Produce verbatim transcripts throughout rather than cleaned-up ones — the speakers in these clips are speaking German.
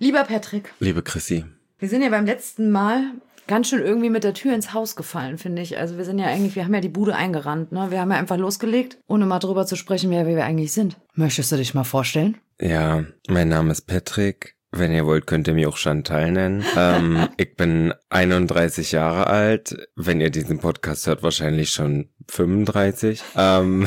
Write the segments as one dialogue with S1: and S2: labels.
S1: Lieber Patrick.
S2: Liebe Chrissy.
S1: Wir sind ja beim letzten Mal ganz schön irgendwie mit der Tür ins Haus gefallen, finde ich. Also wir sind ja eigentlich, wir haben ja die Bude eingerannt, ne? Wir haben ja einfach losgelegt, ohne mal drüber zu sprechen, wer wir eigentlich sind. Möchtest du dich mal vorstellen?
S2: Ja, mein Name ist Patrick. Wenn ihr wollt, könnt ihr mich auch Chantal nennen. ähm, ich bin einunddreißig Jahre alt. Wenn ihr diesen Podcast hört, wahrscheinlich schon fünfunddreißig. Ähm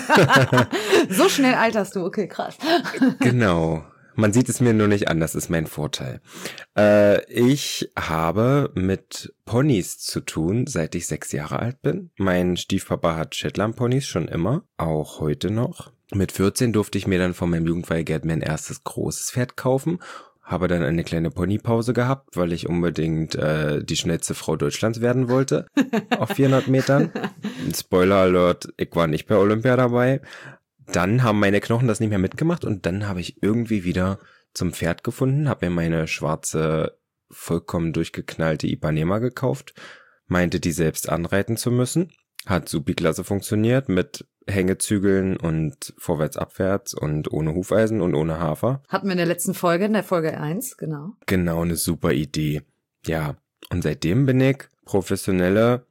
S1: So schnell alterst du, okay, krass.
S2: Genau. Man sieht es mir nur nicht an, das ist mein Vorteil. Äh, ich habe mit Ponys zu tun, seit ich sechs Jahre alt bin. Mein Stiefpapa hat Shetland-Ponys schon immer, auch heute noch. Mit vierzehn durfte ich mir dann von meinem Jugendweihgeld mein erstes großes Pferd kaufen. Habe dann eine kleine Ponypause gehabt, weil ich unbedingt äh, die schnellste Frau Deutschlands werden wollte. Auf vierhundert Metern. Spoiler Alert, ich war nicht bei Olympia dabei. Dann haben meine Knochen das nicht mehr mitgemacht und dann habe ich irgendwie wieder zum Pferd gefunden, habe mir meine schwarze, vollkommen durchgeknallte Ipanema gekauft, meinte die selbst anreiten zu müssen. Hat supi-klasse funktioniert mit Hängezügeln und vorwärts-abwärts und ohne Hufeisen und ohne Hafer.
S1: Hatten wir in der letzten Folge, in der Folge eins, genau.
S2: Genau, eine super Idee. Ja, und seitdem bin ich professionelle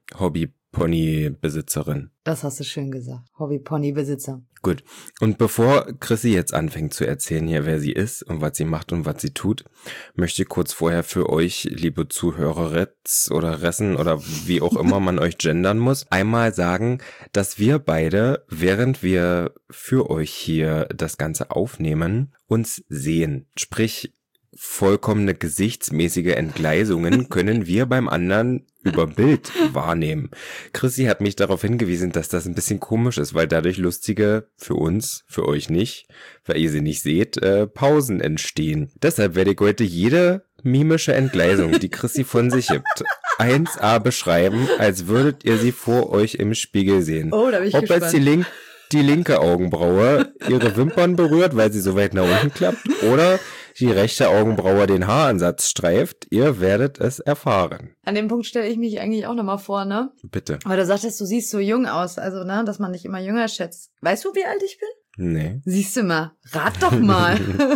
S2: Hobby-Pony-Besitzerin.
S1: Das hast du schön gesagt. Hobby-Pony-Besitzer.
S2: Gut. Und bevor Chrissy jetzt anfängt zu erzählen hier, wer sie ist und was sie macht und was sie tut, möchte ich kurz vorher für euch, liebe Zuhörerets oder Ressen oder wie auch immer man euch gendern muss, einmal sagen, dass wir beide, während wir für euch hier das Ganze aufnehmen, uns sehen. Sprich, vollkommene gesichtsmäßige Entgleisungen können wir beim anderen über Bild wahrnehmen. Chrissy hat mich darauf hingewiesen, dass das ein bisschen komisch ist, weil dadurch lustige, für uns, für euch nicht, weil ihr sie nicht seht, äh, Pausen entstehen. Deshalb werde ich heute jede mimische Entgleisung, die Chrissy von sich gibt, eins a beschreiben, als würdet ihr sie vor euch im Spiegel sehen.
S1: Oh, da bin ich
S2: Ob
S1: gespannt.
S2: jetzt die Link die linke Augenbraue ihre Wimpern berührt, weil sie so weit nach unten klappt, oder die rechte Augenbraue den Haaransatz streift, ihr werdet es erfahren.
S1: An dem Punkt stelle ich mich eigentlich auch nochmal vor, ne?
S2: Bitte.
S1: Aber du sagtest, du siehst so jung aus, also, ne, dass man dich immer jünger schätzt. Weißt du, wie alt ich bin?
S2: Nee.
S1: Siehst du mal. Rat doch mal.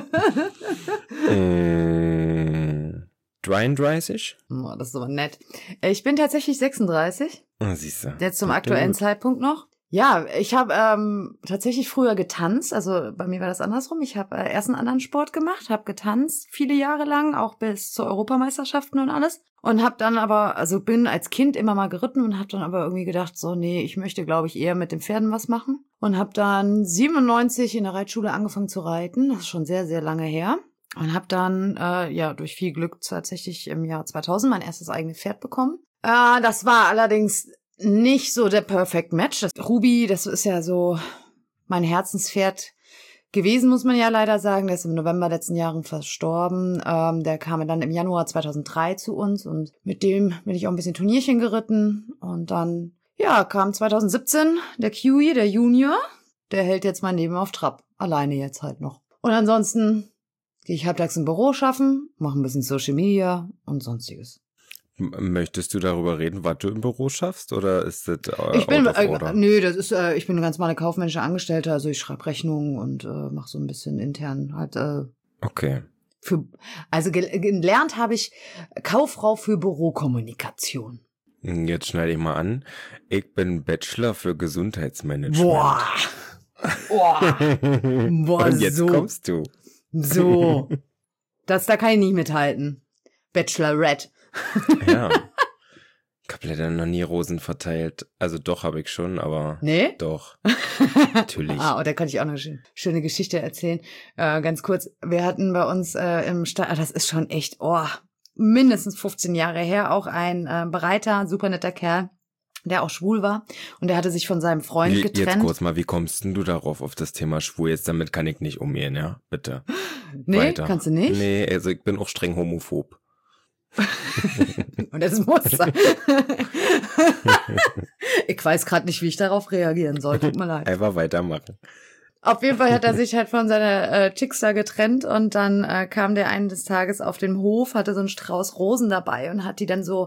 S2: mmh, dreiunddreißig?
S1: Oh, das ist aber nett. Ich bin tatsächlich sechsunddreißig.
S2: Oh, siehst du.
S1: Jetzt zum
S2: Gut,
S1: aktuellen
S2: gut.
S1: Zeitpunkt noch. Ja, ich habe ähm, tatsächlich früher getanzt, also bei mir war das andersrum. Ich habe äh, erst einen anderen Sport gemacht, habe getanzt viele Jahre lang, auch bis zu Europameisterschaften und alles. Und habe dann aber, also bin als Kind immer mal geritten und habe dann aber irgendwie gedacht, so nee, ich möchte, glaube ich, eher mit den Pferden was machen. Und habe dann siebenundneunzig in der Reitschule angefangen zu reiten, das ist schon sehr, sehr lange her. Und habe dann, äh, ja, durch viel Glück tatsächlich im Jahr zweitausend mein erstes eigenes Pferd bekommen. Äh, das war allerdings nicht so der Perfect Match. Das Ruby, das ist ja so mein Herzenspferd gewesen, muss man ja leider sagen. Der ist im November letzten Jahres verstorben. Ähm, der kam dann im Januar zweitausenddrei zu uns und mit dem bin ich auch ein bisschen Turnierchen geritten. Und dann, ja, kam zweitausendsiebzehn der Kiwi, der Junior. Der hält jetzt mein Leben auf Trab. Alleine jetzt halt noch. Und ansonsten gehe ich halbtags im Büro schaffen, mache ein bisschen Social Media und sonstiges.
S2: M- Möchtest du darüber reden, was du im Büro schaffst, oder ist das äh,
S1: Ich bin,
S2: out of
S1: äh,
S2: order?
S1: nö, das ist, äh, ich bin eine ganz normale kaufmännische Angestellte, also ich schreibe Rechnungen und äh, mache so ein bisschen intern halt äh,
S2: Okay.
S1: für, also gel- gelernt habe ich Kauffrau für Bürokommunikation.
S2: Jetzt schneide ich mal an. Ich bin Bachelor für Gesundheitsmanagement.
S1: Boah, boah, boah,
S2: Und jetzt
S1: so,
S2: kommst du.
S1: so, das, da kann ich nicht mithalten. Bachelorette.
S2: Ja. Ich habe leider noch nie Rosen verteilt. Also doch, habe ich schon, aber
S1: Nee?
S2: doch. Natürlich.
S1: Ah, und da kann ich auch noch eine schöne, schöne Geschichte erzählen. Äh, ganz kurz, wir hatten bei uns äh, im Stall, ah, das ist schon echt, oh, mindestens fünfzehn Jahre her, auch ein äh, Bereiter, super netter Kerl, der auch schwul war. Und der hatte sich von seinem Freund
S2: Wie,
S1: getrennt.
S2: jetzt kurz mal, wie kommst denn du darauf, auf das Thema schwul? Jetzt damit kann ich nicht umgehen, ja? Bitte.
S1: Nee,
S2: Weiter.
S1: kannst du nicht?
S2: Nee, also ich bin auch streng homophob.
S1: Und das muss sein. Ich weiß gerade nicht, wie ich darauf reagieren soll. Tut mir leid.
S2: Einfach weitermachen.
S1: Auf jeden Fall hat er sich halt von seiner äh, Chicks da getrennt und dann äh, kam der eines Tages auf den Hof, hatte so einen Strauß Rosen dabei und hat die dann so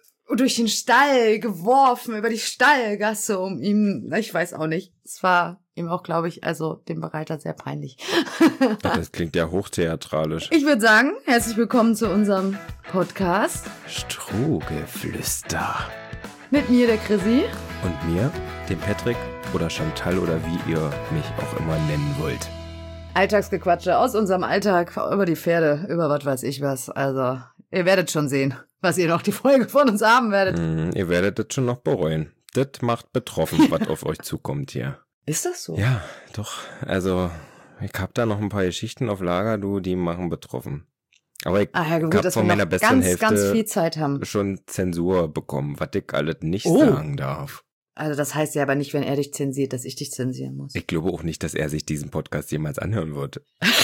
S1: durch den Stall geworfen, über die Stallgasse, um ihm, ich weiß auch nicht, es war ihm auch, glaube ich, also dem Bereiter sehr peinlich.
S2: Das klingt ja hochtheatralisch.
S1: Ich würde sagen, herzlich willkommen zu unserem Podcast.
S2: Strohgeflüster.
S1: Mit mir, der Chrissy.
S2: Und mir, dem Patrick oder Chantal oder wie ihr mich auch immer nennen wollt.
S1: Alltagsgequatsche aus unserem Alltag über die Pferde, über was weiß ich was. Also, ihr werdet schon sehen, was ihr noch die Folge von uns haben werdet.
S2: Mm, ihr werdet das schon noch bereuen. Das macht betroffen, was auf euch zukommt hier.
S1: Ist das so?
S2: Ja, doch. Also, ich hab da noch ein paar Geschichten auf Lager, du, die machen betroffen. Aber ich
S1: ah, ja, gut,
S2: hab von meiner besten
S1: ganz,
S2: Hälfte
S1: ganz viel Zeit haben.
S2: schon Zensur bekommen, was ich alles nicht
S1: oh.
S2: sagen darf.
S1: Also das heißt ja aber nicht, wenn er dich zensiert, dass ich dich zensieren muss.
S2: Ich glaube auch nicht, dass er sich diesen Podcast jemals anhören wird.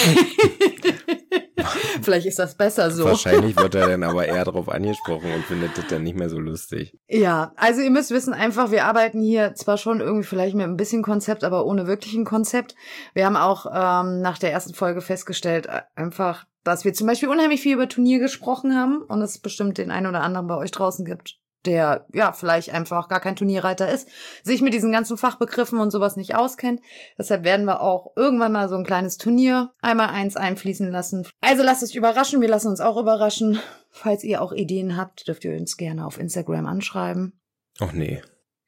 S1: Vielleicht ist das besser so.
S2: Wahrscheinlich wird er dann aber eher darauf angesprochen und findet das dann nicht mehr so lustig.
S1: Ja, also ihr müsst wissen einfach, wir arbeiten hier zwar schon irgendwie vielleicht mit ein bisschen Konzept, aber ohne wirklichen Konzept. Wir haben auch ähm, nach der ersten Folge festgestellt, einfach, dass wir zum Beispiel unheimlich viel über Turnier gesprochen haben und es bestimmt den einen oder anderen bei euch draußen gibt, der ja vielleicht einfach gar kein Turnierreiter ist, sich mit diesen ganzen Fachbegriffen und sowas nicht auskennt. Deshalb werden wir auch irgendwann mal so ein kleines Turnier einmal eins einfließen lassen. Also lasst euch überraschen, wir lassen uns auch überraschen. Falls ihr auch Ideen habt, dürft ihr uns gerne auf Instagram anschreiben.
S2: Ach nee.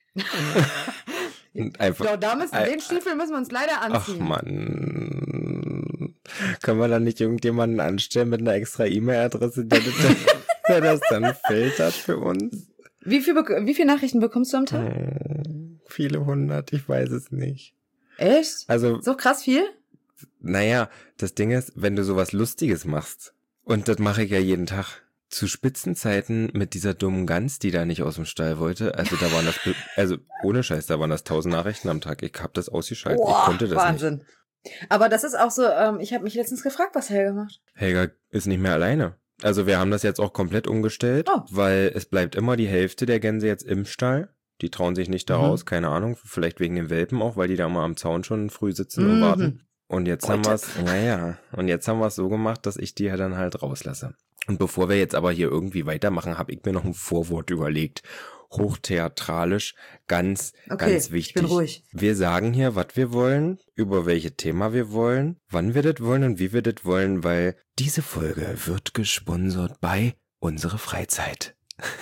S2: Einfach,
S1: ja, da müssen, den Stiefel müssen wir uns leider anziehen.
S2: Ach Mann. Können wir da nicht irgendjemanden anstellen mit einer extra E-Mail-Adresse, der, der das dann filtert für uns?
S1: Wie viel, wie viele Nachrichten bekommst du am Tag?
S2: Hm, viele hundert, ich weiß es nicht.
S1: Echt?
S2: Also,
S1: so krass viel?
S2: Naja, das Ding ist, wenn du sowas Lustiges machst, und das mache ich ja jeden Tag, zu Spitzenzeiten mit dieser dummen Gans, die da nicht aus dem Stall wollte, also da waren das, also ohne Scheiß, da waren das tausend Nachrichten am Tag. Ich hab das ausgeschaltet,
S1: Boah,
S2: ich konnte das
S1: Wahnsinn. nicht. Wahnsinn. Aber das ist auch so, ähm, ich habe mich letztens gefragt, was Helga macht.
S2: Helga ist nicht mehr alleine. Also wir haben das jetzt auch komplett umgestellt,
S1: oh.
S2: weil es bleibt immer die Hälfte der Gänse jetzt im Stall. Die trauen sich nicht da raus, mhm. keine Ahnung, vielleicht wegen den Welpen auch, weil die da mal am Zaun schon früh sitzen mhm. und warten. Und jetzt Heute. haben wir es, naja, und jetzt haben wir es so gemacht, dass ich die ja dann halt rauslasse. Und bevor wir jetzt aber hier irgendwie weitermachen, habe ich mir noch ein Vorwort überlegt. Hochtheatralisch, ganz,
S1: okay,
S2: ganz wichtig.
S1: Ich bin ruhig.
S2: Wir sagen hier, was wir wollen, über welches Thema wir wollen, wann wir das wollen und wie wir das wollen, weil diese Folge wird gesponsert bei Unsere Freizeit.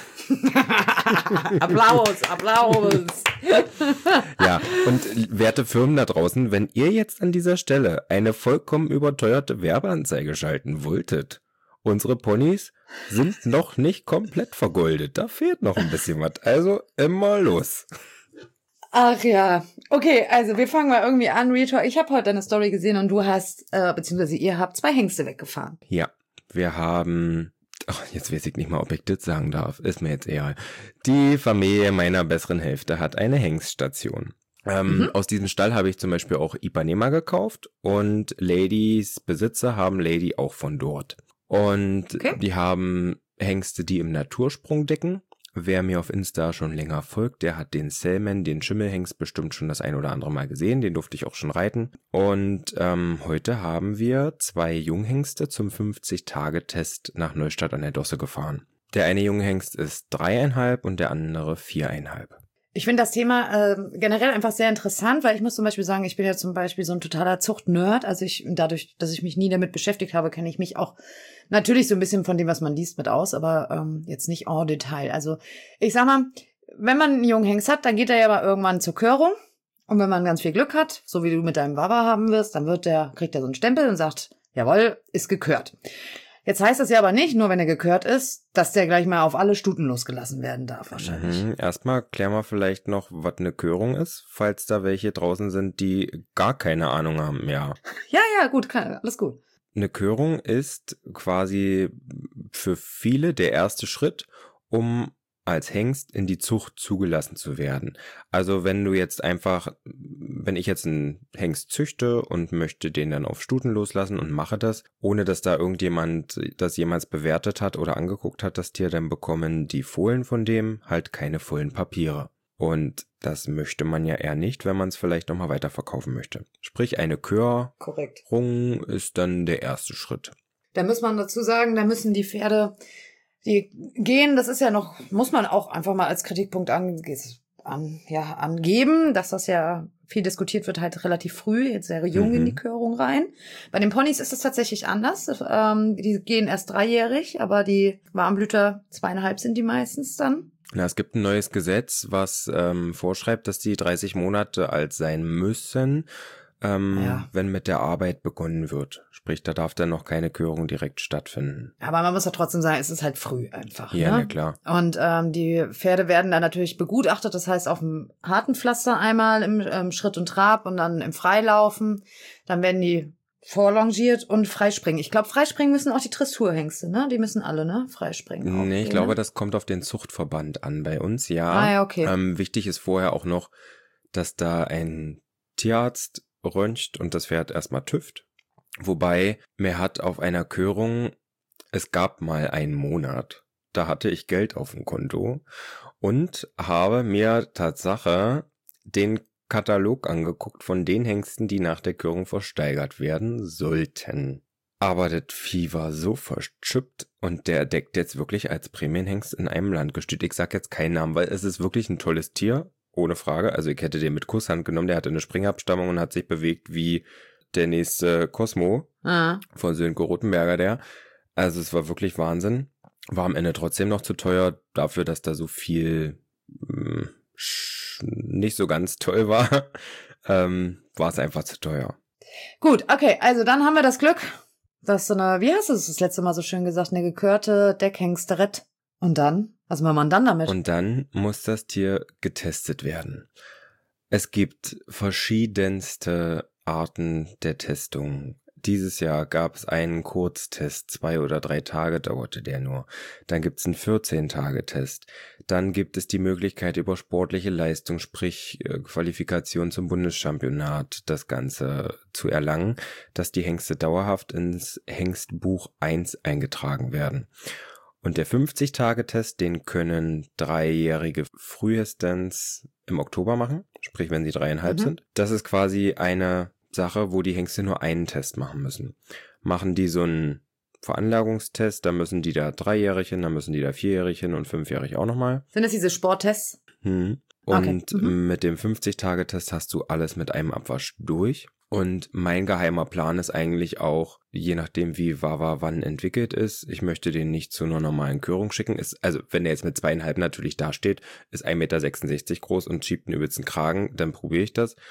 S1: Applaus, Applaus.
S2: Ja, und werte Firmen da draußen, wenn ihr jetzt an dieser Stelle eine vollkommen überteuerte Werbeanzeige schalten wolltet, unsere Ponys sind noch nicht komplett vergoldet. Da fehlt noch ein bisschen was. Also immer los.
S1: Ach ja. Okay, also wir fangen mal irgendwie an. Retor, ich habe heute eine Story gesehen und du hast, äh, beziehungsweise ihr habt zwei Hengste weggefahren.
S2: Ja, wir haben... Ach, jetzt weiß ich nicht mal, ob ich das sagen darf. Ist mir jetzt egal. Die Familie meiner besseren Hälfte hat eine Hengststation. Ähm, mhm. Aus diesem Stall habe ich zum Beispiel auch Ipanema gekauft und Ladies Besitzer haben Lady auch von dort. Und okay. die haben Hengste, die im Natursprung decken. Wer mir auf Insta schon länger folgt, der hat den Selman, den Schimmelhengst, bestimmt schon das ein oder andere Mal gesehen. Den durfte ich auch schon reiten. Und ähm, heute haben wir zwei Junghengste zum fünfzig-Tage-Test nach Neustadt an der Dosse gefahren. Der eine Junghengst ist dreieinhalb und der andere viereinhalb.
S1: Ich finde das Thema äh, generell einfach sehr interessant, weil ich muss zum Beispiel sagen, ich bin ja zum Beispiel so ein totaler Zucht-Nerd. Also ich dadurch, dass ich mich nie damit beschäftigt habe, kenne ich mich auch natürlich so ein bisschen von dem, was man liest, mit aus, aber ähm, jetzt nicht en Detail. Also ich sag mal, wenn man einen Junghengst hat, dann geht er ja aber irgendwann zur Körung. Und wenn man ganz viel Glück hat, so wie du mit deinem Wawa haben wirst, dann wird der, kriegt er so einen Stempel und sagt, jawohl, ist gekürt. Jetzt heißt das ja aber nicht, nur wenn er gekürt ist, dass der gleich mal auf alle Stuten losgelassen werden darf wahrscheinlich.
S2: Mhm. Erstmal klären wir vielleicht noch, was eine Körung ist, falls da welche draußen sind, die gar keine Ahnung haben, ja.
S1: Ja, ja, gut, alles gut.
S2: Eine Körung ist quasi für viele der erste Schritt, um als Hengst in die Zucht zugelassen zu werden. Also wenn du jetzt einfach, wenn ich jetzt einen Hengst züchte und möchte den dann auf Stuten loslassen und mache das, ohne dass da irgendjemand das jemals bewertet hat oder angeguckt hat, das Tier, dann bekommen die Fohlen von dem halt keine vollen Papiere. Und das möchte man ja eher nicht, wenn man es vielleicht nochmal weiterverkaufen möchte. Sprich, eine Körung
S1: Korrekt.
S2: ist dann der erste Schritt.
S1: Da muss man dazu sagen, da müssen die Pferde, die gehen, das ist ja noch, muss man auch einfach mal als Kritikpunkt angehen, an, ja, angeben, dass das ja viel diskutiert wird, halt relativ früh, jetzt sehr jung
S2: Mhm.
S1: in die Körung rein. Bei den Ponys ist es tatsächlich anders. Ähm, die gehen erst dreijährig, aber die Warmblüter zweieinhalb sind die meistens dann.
S2: Na, es gibt ein neues Gesetz, was ähm, vorschreibt, dass die dreißig Monate alt sein müssen, ähm,
S1: Ja.
S2: wenn mit der Arbeit begonnen wird. Sprich, da darf dann noch keine Körung direkt stattfinden.
S1: Aber man muss ja trotzdem sagen, es ist halt früh einfach.
S2: Ja,
S1: ne?
S2: na klar.
S1: Und ähm, die Pferde werden dann natürlich begutachtet, das heißt auf dem harten Pflaster einmal im ähm, Schritt und Trab und dann im Freilaufen. Dann werden die vorlongiert und freispringen. Ich glaube, freispringen müssen auch die Dressurhengste, ne? Die müssen alle, ne? Freispringen. auch
S2: Nee, ich
S1: gehen,
S2: glaube,
S1: ne?
S2: das kommt auf den Zuchtverband an bei uns, ja.
S1: Ah, ja, okay.
S2: Ähm, wichtig ist vorher auch noch, dass da ein Tierarzt röntgt und das Pferd erstmal tüft. Wobei, mir hat auf einer Körung, es gab mal einen Monat, da hatte ich Geld auf dem Konto und habe mir Tatsache den Katalog angeguckt von den Hengsten, die nach der Körung versteigert werden sollten. Aber das Vieh war so verschüppt und der deckt jetzt wirklich als Prämienhengst in einem Landgestüt. Ich sag jetzt keinen Namen, weil es ist wirklich ein tolles Tier, ohne Frage. Also ich hätte den mit Kusshand genommen, der hatte eine Springabstammung und hat sich bewegt wie der nächste Cosmo
S1: Ah.
S2: von Sönke Rothenberger, der. Also es war wirklich Wahnsinn. War am Ende trotzdem noch zu teuer dafür, dass da so viel mh, nicht so ganz toll war. ähm, war es einfach zu teuer.
S1: Gut, okay, also dann haben wir das Glück, dass so eine, wie hast du es das letzte Mal so schön gesagt, eine gekörte Deckhengsterett. Und dann? Was macht man dann damit?
S2: Und dann muss das Tier getestet werden. Es gibt verschiedenste Arten der Testung. Dieses Jahr gab es einen Kurztest, zwei oder drei Tage dauerte der nur. Dann gibt es einen vierzehn-Tage-Test. Dann gibt es die Möglichkeit, über sportliche Leistung, sprich äh, Qualifikation zum Bundeschampionat, das Ganze zu erlangen, dass die Hengste dauerhaft ins Hengstbuch eins eingetragen werden. Und der fünfzig-Tage-Test, den können Dreijährige frühestens im Oktober machen, sprich wenn sie dreieinhalb
S1: Mhm.
S2: sind. Das ist quasi eine Sache, wo die Hengste nur einen Test machen müssen. Machen die so einen Veranlagungstest, dann müssen die da dreijährig hin, dann müssen die da vierjährig hin und fünfjährig auch nochmal.
S1: Sind das diese Sporttests?
S2: Hm.
S1: Okay.
S2: Und
S1: Mhm.
S2: mit dem fünfzig-Tage-Test hast du alles mit einem Abwasch durch. Und mein geheimer Plan ist eigentlich auch, je nachdem wie Wawa wann entwickelt ist, ich möchte den nicht zu einer normalen Körung schicken. Ist, also wenn der jetzt mit zweieinhalb natürlich dasteht, ist ein Meter sechsundsechzig groß und schiebt einen übelsten Kragen, dann probiere ich das.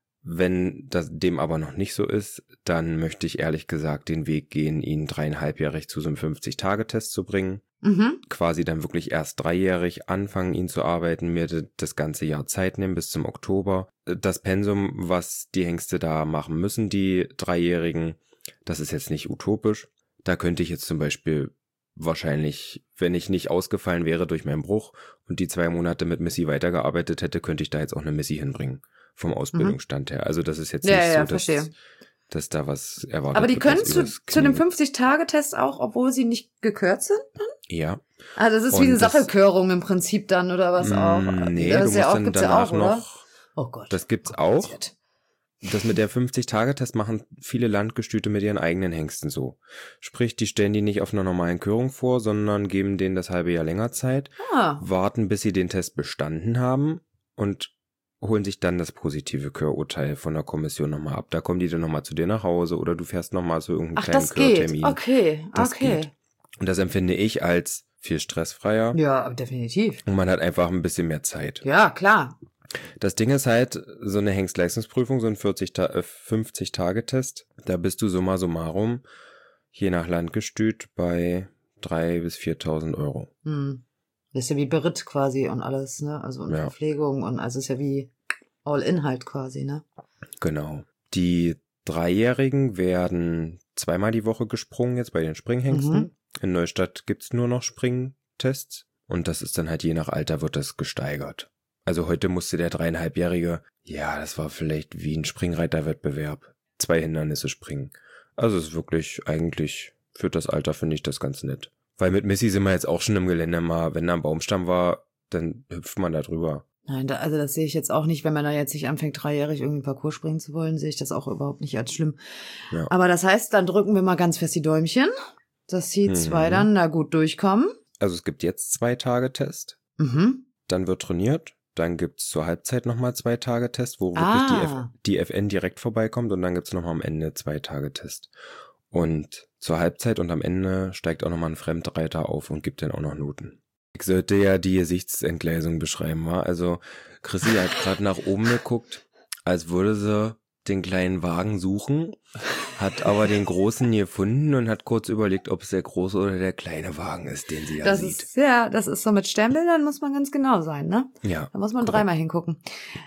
S2: Wenn das dem aber noch nicht so ist, dann möchte ich ehrlich gesagt den Weg gehen, ihn dreieinhalbjährig zu so einem fünfzig-Tage-Test zu bringen.
S1: Mhm.
S2: Quasi dann wirklich erst dreijährig anfangen, ihn zu arbeiten, mir das ganze Jahr Zeit nehmen bis zum Oktober. Das Pensum, was die Hengste da machen müssen, die Dreijährigen, das ist jetzt nicht utopisch. Da könnte ich jetzt zum Beispiel wahrscheinlich, wenn ich nicht ausgefallen wäre durch meinen Bruch und die zwei Monate mit Missy weitergearbeitet hätte, könnte ich da jetzt auch eine Missy hinbringen. Vom Ausbildungsstand her. Also das ist jetzt
S1: Ja,
S2: nicht
S1: ja,
S2: so,
S1: ja,
S2: dass,
S1: verstehe.
S2: dass da was erwartet
S1: Aber die
S2: wird,
S1: können
S2: was
S1: zu,
S2: übers
S1: zu einem
S2: Knie-
S1: fünfzig-Tage-Test auch, obwohl sie nicht gekürt sind?
S2: Ja.
S1: Also das ist wie
S2: Und
S1: eine
S2: das-
S1: Sattelkörung im Prinzip dann, oder was auch?
S2: Mm, Nee,
S1: das
S2: du
S1: ist ja
S2: musst
S1: auch,
S2: dann
S1: gibt's ja
S2: danach
S1: auch, oder?
S2: noch,
S1: Oh Gott.
S2: das gibt's auch.
S1: Kompliziert.
S2: Das mit der fünfzig-Tage-Test machen viele Landgestüte mit ihren eigenen Hengsten so. Sprich, die stellen die nicht auf einer normalen Körung vor, sondern geben denen das halbe Jahr länger Zeit,
S1: Ah,
S2: warten, bis sie den Test bestanden haben und holen sich dann das positive Körurteil von der Kommission nochmal ab. Da kommen die dann nochmal zu dir nach Hause oder du fährst nochmal zu irgendeinem
S1: ach,
S2: kleinen
S1: das geht.
S2: Körtermin.
S1: Okay,
S2: Das
S1: okay.
S2: geht. Und das empfinde ich als viel stressfreier
S1: Ja, definitiv.
S2: und man hat einfach ein bisschen mehr Zeit.
S1: Ja, klar.
S2: Das Ding ist halt, so eine Hengstleistungsprüfung, so ein vierzig Ta- äh, fünfzig-Tage-Test, da bist du summa summarum, je nach Landgestüt, bei dreitausend bis viertausend Euro.
S1: Hm. Das ist ja wie Beritt quasi und alles, ne? Also und
S2: Ja.
S1: Verpflegung und also ist ja wie All-In halt quasi, ne?
S2: Genau. Die Dreijährigen werden zweimal die Woche gesprungen, jetzt bei den Springhengsten.
S1: Mhm.
S2: In Neustadt gibt's nur noch Springtests. Und das ist dann halt je nach Alter wird das gesteigert. Also heute musste der dreieinhalbjährige, ja, das war vielleicht wie ein Springreiterwettbewerb, zwei Hindernisse springen. Also es ist wirklich eigentlich, für das Alter finde ich das ganz nett. Weil mit Missy sind wir jetzt auch schon im Gelände mal, wenn da ein Baumstamm war, dann hüpft man da drüber.
S1: Nein, da, also das sehe ich jetzt auch nicht, wenn man da jetzt nicht anfängt, dreijährig irgendwie einen Parcours springen zu wollen, sehe ich das auch überhaupt nicht als schlimm.
S2: Ja.
S1: Aber das heißt, dann drücken wir mal ganz fest die Däumchen, dass die
S2: Mhm.
S1: zwei dann da gut durchkommen.
S2: Also es gibt jetzt zwei Tage Test,
S1: Mhm.
S2: dann wird trainiert, dann gibt's zur Halbzeit nochmal zwei Tage Test, wo
S1: Ah.
S2: wirklich die, F- die F N direkt vorbeikommt und dann gibt's nochmal am Ende zwei Tage Test. Und zur Halbzeit und am Ende steigt auch nochmal ein Fremdreiter auf und gibt dann auch noch Noten. Ich sollte ja die Gesichtsentgleisung beschreiben, war. Also Chrissy hat gerade nach oben geguckt, als würde sie den kleinen Wagen suchen, hat aber den großen gefunden und hat kurz überlegt, ob es der große oder der kleine Wagen ist, den sie ja
S1: Das
S2: sieht.
S1: ist, ja, das ist so mit Sternbildern muss man ganz genau sein, ne?
S2: Ja.
S1: Da muss man
S2: korrekt.
S1: dreimal hingucken.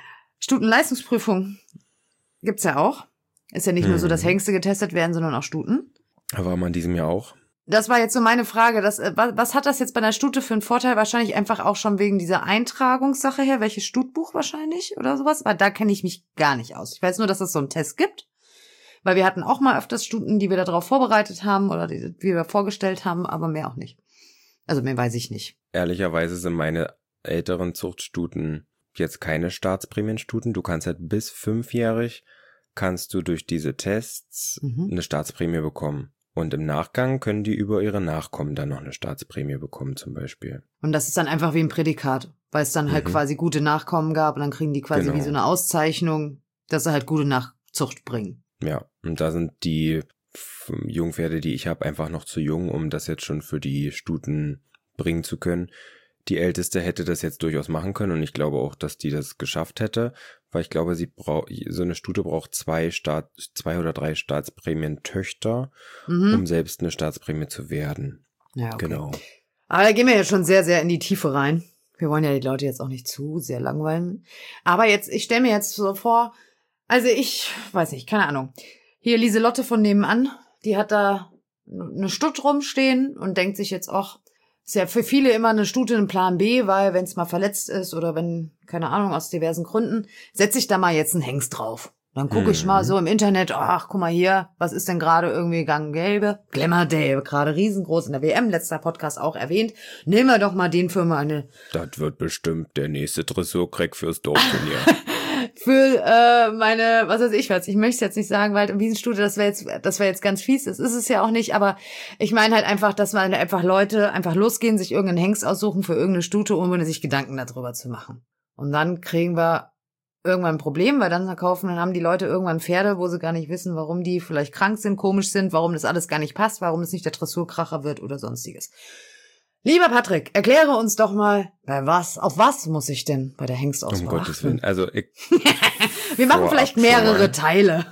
S1: Stutenleistungsprüfung gibt's ja auch. Ist ja nicht nur so, dass
S2: Mhm.
S1: Hengste getestet werden, sondern auch Stuten.
S2: War man in diesem Jahr auch?
S1: Das war jetzt so meine Frage. Das, äh, was, was hat das jetzt bei einer Stute für einen Vorteil? Wahrscheinlich einfach auch schon wegen dieser Eintragungssache her. Welches Stutbuch wahrscheinlich oder sowas? Weil da kenne ich mich gar nicht aus. Ich weiß nur, dass es so einen Test gibt. Weil wir hatten auch mal öfters Stuten, die wir darauf vorbereitet haben oder die, die wir vorgestellt haben, aber mehr auch nicht. Also mehr weiß ich nicht.
S2: Ehrlicherweise sind meine älteren Zuchtstuten jetzt keine Staatsprämienstuten. Du kannst halt bis fünfjährig kannst du durch diese Tests
S1: Mhm.
S2: eine Staatsprämie bekommen. Und im Nachgang können die über ihre Nachkommen dann noch eine Staatsprämie bekommen zum Beispiel.
S1: Und das ist dann einfach wie ein Prädikat, weil es dann halt
S2: Mhm.
S1: quasi gute Nachkommen gab und dann kriegen die quasi
S2: Genau.
S1: wie so eine Auszeichnung, dass sie halt gute Nachzucht bringen.
S2: Ja, und da sind die F- Jungpferde, die ich habe, einfach noch zu jung, um das jetzt schon für die Stuten bringen zu können. Die Älteste hätte das jetzt durchaus machen können und ich glaube auch, dass die das geschafft hätte, weil ich glaube, sie braucht so eine Stute braucht zwei Staat, zwei oder drei Staatsprämien-Töchter,
S1: Mhm.
S2: um selbst eine Staatsprämie zu werden.
S1: Ja, okay.
S2: Genau.
S1: Aber da gehen wir jetzt schon sehr, sehr in die Tiefe rein. Wir wollen ja die Leute jetzt auch nicht zu sehr langweilen. Aber jetzt, ich stelle mir jetzt so vor, also ich weiß nicht, keine Ahnung. Hier Lieselotte von nebenan, die hat da eine Stutt rumstehen und denkt sich jetzt auch, ist ja für viele immer eine Stute ein Plan B, weil wenn es mal verletzt ist oder wenn, keine Ahnung, aus diversen Gründen, setze ich da mal jetzt einen Hengst drauf. Dann gucke ich
S2: Mhm.
S1: mal so im Internet, ach, guck mal hier, was ist denn gerade irgendwie gang gelbe? Glamour Day, gerade riesengroß in der W M, letzter Podcast auch erwähnt. Nehmen wir doch mal den für meine,
S2: Das wird bestimmt der nächste Dressurcrack fürs Dorfturnier.
S1: für äh, meine, was weiß ich was. Ich möchte es jetzt nicht sagen, weil Wiesenstute, das wäre jetzt, das wäre jetzt ganz fies. Das ist es ja auch nicht, aber ich meine halt einfach, dass man einfach Leute einfach losgehen, sich irgendeinen Hengst aussuchen für irgendeine Stute, ohne sich Gedanken darüber zu machen. Und dann kriegen wir irgendwann ein Problem, weil dann kaufen, dann haben die Leute irgendwann Pferde, wo sie gar nicht wissen, warum die vielleicht krank sind, komisch sind, warum das alles gar nicht passt, warum es nicht der Dressurkracher wird oder sonstiges. Lieber Patrick, erkläre uns doch mal, bei was, auf was muss ich denn bei der Hengstauswahl
S2: Um Gottes
S1: achten?
S2: Willen. Also ich,
S1: Wir machen
S2: vorab
S1: vielleicht
S2: schon
S1: mehrere
S2: mal.
S1: Teile.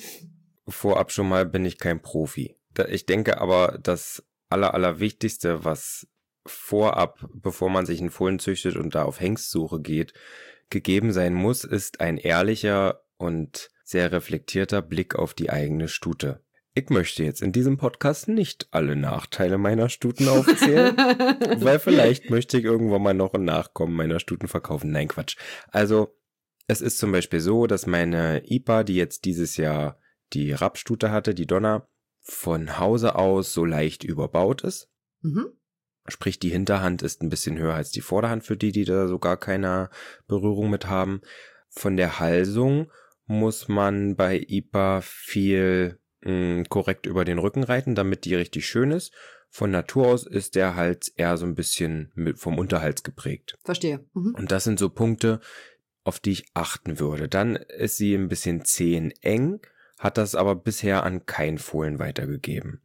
S2: vorab schon mal bin ich kein Profi. Da- Ich denke aber, das Aller, Allerwichtigste, was vorab, bevor man sich einen Fohlen züchtet und da auf Hengstsuche geht, gegeben sein muss, ist ein ehrlicher und sehr reflektierter Blick auf die eigene Stute. Ich möchte jetzt in diesem Podcast nicht alle Nachteile meiner Stuten aufzählen, weil vielleicht möchte ich irgendwann mal noch ein Nachkommen meiner Stuten verkaufen. Nein, Quatsch. Also, es ist zum Beispiel so, dass meine I P A, die jetzt dieses Jahr die Rapstute hatte, die Donna, von Hause aus so leicht überbaut ist.
S1: Mhm.
S2: Sprich, die Hinterhand ist ein bisschen höher als die Vorderhand für die, die da so gar keine Berührung mit haben. Von der Halsung muss man bei I P A viel mh, korrekt über den Rücken reiten, damit die richtig schön ist. Von Natur aus ist der Hals eher so ein bisschen mit, vom Unterhals geprägt.
S1: Verstehe. Mhm.
S2: Und das sind so Punkte, auf die ich achten würde. Dann ist sie ein bisschen zeheneng, hat das aber bisher an kein Fohlen weitergegeben.